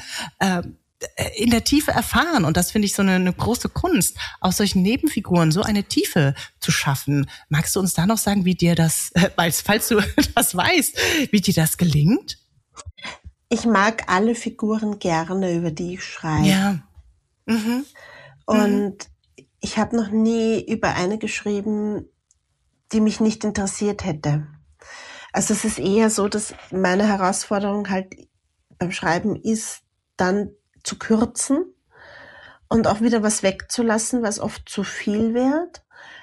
in der Tiefe erfahren. Und das finde ich so eine große Kunst, aus solchen Nebenfiguren so eine Tiefe zu schaffen. Magst du uns da noch sagen, wie dir das, falls du das weißt, wie dir das gelingt? Ich mag alle Figuren gerne, über die ich schreibe. Ja. Und ich habe noch nie über eine geschrieben, die mich nicht interessiert hätte. Also es ist eher so, dass meine Herausforderung halt beim Schreiben ist, dann zu kürzen und auch wieder was wegzulassen, was oft zu viel wird.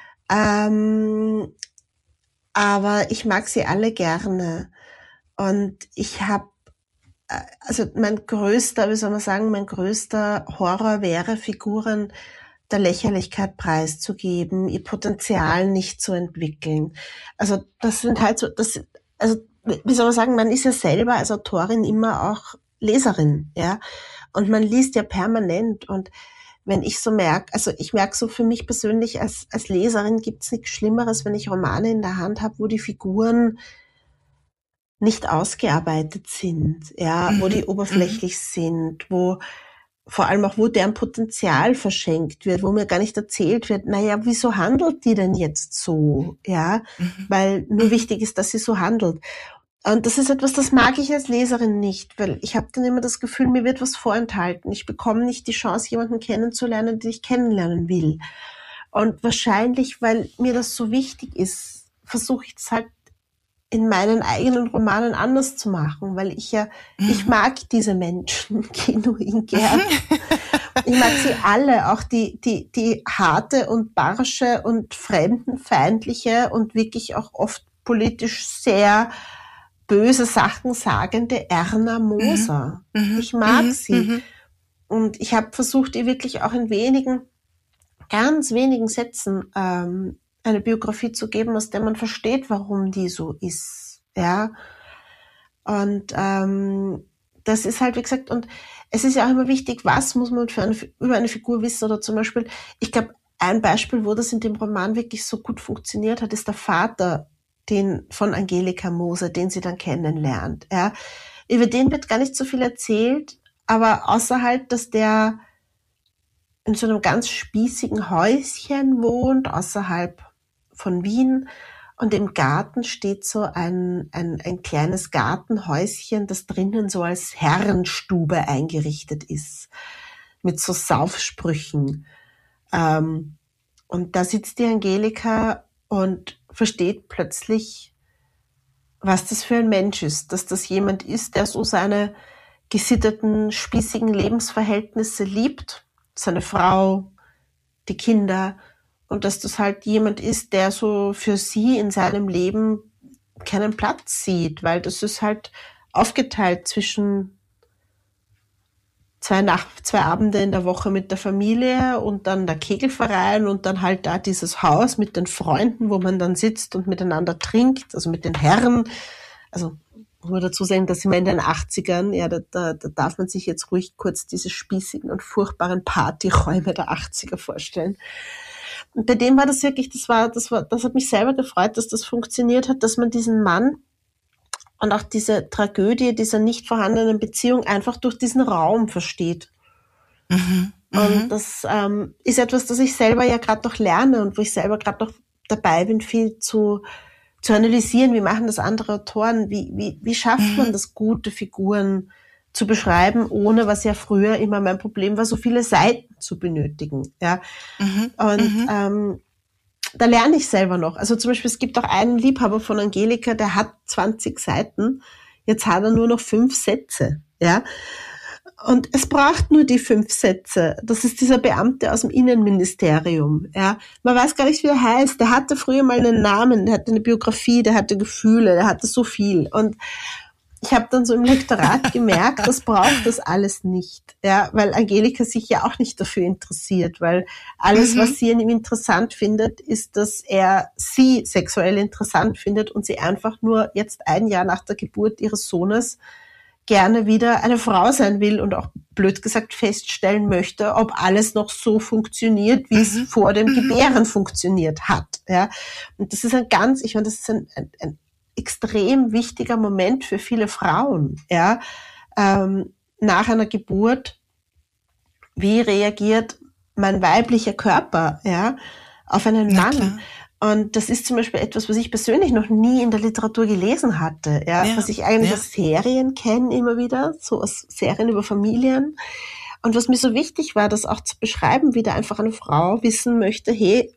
Aber ich mag sie alle gerne. Und ich habe, also mein größter Horror wäre, Figuren der Lächerlichkeit preiszugeben, ihr Potenzial nicht zu entwickeln. Also das sind halt so, wie soll man sagen, man ist ja selber als Autorin immer auch Leserin, ja. Und man liest ja permanent. Und wenn ich so merke, also ich merke so für mich persönlich als Leserin gibt's nichts Schlimmeres, wenn ich Romane in der Hand habe, wo die Figuren nicht ausgearbeitet sind, ja, wo die oberflächlich sind, wo vor allem auch, wo deren Potenzial verschenkt wird, wo mir gar nicht erzählt wird, naja, wieso handelt die denn jetzt so, ja, weil nur wichtig ist, dass sie so handelt. Und das ist etwas, das mag ich als Leserin nicht, weil ich habe dann immer das Gefühl, mir wird was vorenthalten. Ich bekomme nicht die Chance, jemanden kennenzulernen, den ich kennenlernen will. Und wahrscheinlich, weil mir das so wichtig ist, versuche ich es halt in meinen eigenen Romanen anders zu machen, weil ich mag diese Menschen genuin gern. Ich mag sie alle, auch die harte und barsche und fremdenfeindliche und wirklich auch oft politisch sehr böse Sachen sagende Erna Moser. Ich mag sie. Und ich habe versucht, ihr wirklich auch in ganz wenigen Sätzen eine Biografie zu geben, aus der man versteht, warum die so ist. Ja. Und das ist halt, wie gesagt, und es ist ja auch immer wichtig, was muss man über eine Figur wissen, oder zum Beispiel, ich glaube, ein Beispiel, wo das in dem Roman wirklich so gut funktioniert hat, ist der Vater von Angelika Moser, den sie dann kennenlernt. Ja. Über den wird gar nicht so viel erzählt, aber außer halt, dass der in so einem ganz spießigen Häuschen wohnt, außerhalb von Wien, und im Garten steht so ein kleines Gartenhäuschen, das drinnen so als Herrenstube eingerichtet ist, mit so Saufsprüchen. Und da sitzt die Angelika und versteht plötzlich, was das für ein Mensch ist, dass das jemand ist, der so seine gesitteten, spießigen Lebensverhältnisse liebt, seine Frau, die Kinder, und dass das halt jemand ist, der so für sie in seinem Leben keinen Platz sieht, weil das ist halt aufgeteilt zwischen zwei Abende in der Woche mit der Familie und dann der Kegelverein und dann halt da dieses Haus mit den Freunden, wo man dann sitzt und miteinander trinkt, also mit den Herren. Also muss man dazu sagen, dass immer in den 80ern, ja, da darf man sich jetzt ruhig kurz diese spießigen und furchtbaren Partyräume der 80er vorstellen. Und bei dem war das wirklich, das hat mich selber gefreut, dass das funktioniert hat, dass man diesen Mann und auch diese Tragödie dieser nicht vorhandenen Beziehung einfach durch diesen Raum versteht. Und das ist etwas, das ich selber ja gerade noch lerne und wo ich selber gerade noch dabei bin, viel zu analysieren. Wie machen das andere Autoren? Wie schafft man das, gute Figuren zu beschreiben, ohne, was ja früher immer mein Problem war, so viele Seiten zu benötigen. Ja. Und da lerne ich selber noch. Also zum Beispiel, es gibt auch einen Liebhaber von Angelika, der hat 20 Seiten. Jetzt hat er nur noch 5 Sätze. Ja. Und es braucht nur die 5 Sätze. Das ist dieser Beamte aus dem Innenministerium. Ja. Man weiß gar nicht, wie er heißt. Der hatte früher mal einen Namen, der hatte eine Biografie, der hatte Gefühle, der hatte so viel. Und ich habe dann so im Lektorat gemerkt, das braucht das alles nicht, ja, weil Angelika sich ja auch nicht dafür interessiert, weil alles, was sie an ihm interessant findet, ist, dass er sie sexuell interessant findet und sie einfach nur jetzt 1 Jahr nach der Geburt ihres Sohnes gerne wieder eine Frau sein will und auch blöd gesagt feststellen möchte, ob alles noch so funktioniert, wie es vor dem Gebären funktioniert hat, ja. Und das ist das ist ein extrem wichtiger Moment für viele Frauen, ja, nach einer Geburt. Wie reagiert mein weiblicher Körper, ja, auf einen Mann? Klar. Und das ist zum Beispiel etwas, was ich persönlich noch nie in der Literatur gelesen hatte, ja, was ich eigentlich aus Serien kenne immer wieder, so aus Serien über Familien. Und was mir so wichtig war, das auch zu beschreiben, wie da einfach eine Frau wissen möchte, hey,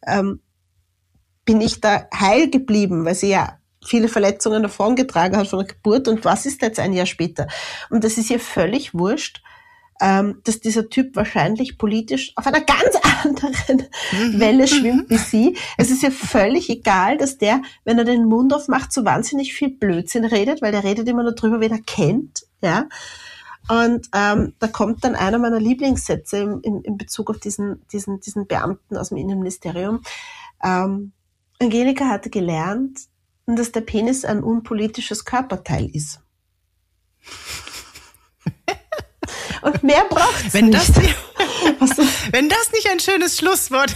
bin ich da heil geblieben, weil sie ja viele Verletzungen davongetragen hat von der Geburt, und was ist jetzt 1 Jahr später? Und das ist ihr völlig wurscht, dass dieser Typ wahrscheinlich politisch auf einer ganz anderen Welle schwimmt wie sie. Es ist ihr völlig egal, dass der, wenn er den Mund aufmacht, so wahnsinnig viel Blödsinn redet, weil der redet immer nur drüber, wen er kennt, ja. Und da kommt dann einer meiner Lieblingssätze in Bezug auf diesen Beamten aus dem Innenministerium. Angelika hatte gelernt, dass der Penis ein unpolitisches Körperteil ist. Und mehr braucht's nicht. Wenn das nicht ein schönes Schlusswort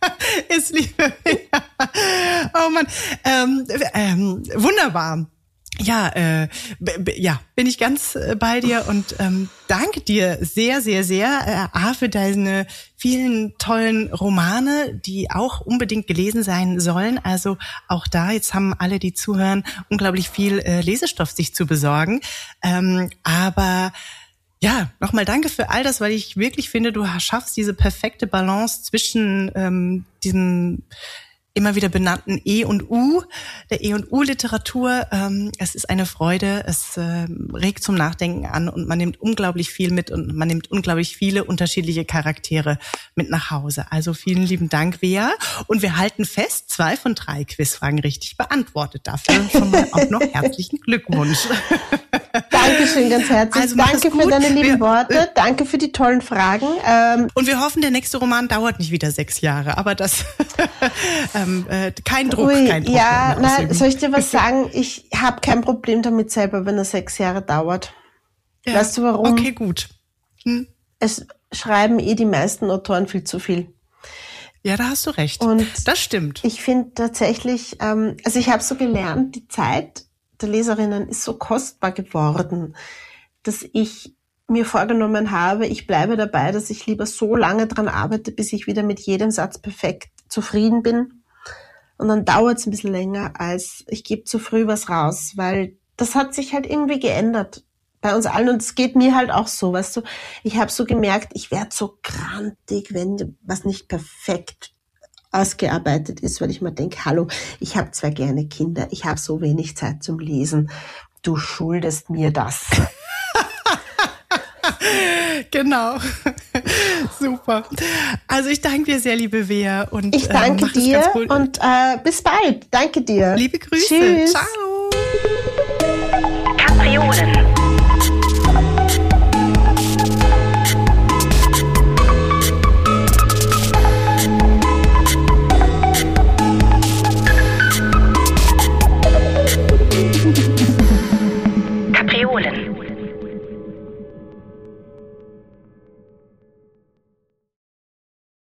ist, liebe Mia. Oh Mann, wunderbar. bin ich ganz bei dir und danke dir sehr, sehr, sehr für deine vielen tollen Romane, die auch unbedingt gelesen sein sollen. Also auch da, jetzt haben alle, die zuhören, unglaublich viel Lesestoff sich zu besorgen. Aber ja, nochmal danke für all das, weil ich wirklich finde, du schaffst diese perfekte Balance zwischen diesem immer wieder benannten E und U, der E und U-Literatur. Es ist eine Freude, es regt zum Nachdenken an und man nimmt unglaublich viel mit und man nimmt unglaublich viele unterschiedliche Charaktere mit nach Hause. Also vielen lieben Dank, Bea. Und wir halten fest, 2 von 3 Quizfragen richtig beantwortet. Dafür schon mal auch noch herzlichen Glückwunsch. Dankeschön, ganz herzlich. Also danke für deine lieben Worte. Danke für die tollen Fragen. Und wir hoffen, der nächste Roman dauert nicht wieder 6 Jahre, aber das kein Druck. Ja, soll ich dir was sagen? Ich habe kein Problem damit selber, wenn er 6 Jahre dauert. Ja. Weißt du warum? Okay, gut. Es schreiben die meisten Autoren viel zu viel. Ja, da hast du recht. Und das stimmt. Ich finde tatsächlich, also ich habe so gelernt, die Zeit der Leserinnen ist so kostbar geworden, dass ich mir vorgenommen habe, ich bleibe dabei, dass ich lieber so lange dran arbeite, bis ich wieder mit jedem Satz perfekt zufrieden bin. Und dann dauert es ein bisschen länger, als ich gebe zu früh was raus, weil das hat sich halt irgendwie geändert bei uns allen und es geht mir halt auch so, weißt du. Ich habe so gemerkt, ich werde so grantig, wenn was nicht perfekt ausgearbeitet ist, weil ich mir denke, hallo, ich habe zwar gerne Kinder, ich habe so wenig Zeit zum Lesen, du schuldest mir das. Genau. Super. Also ich danke dir sehr, liebe Bea. Und ich danke dir und bis bald. Danke dir. Liebe Grüße. Tschüss. Ciao. Kapriolen.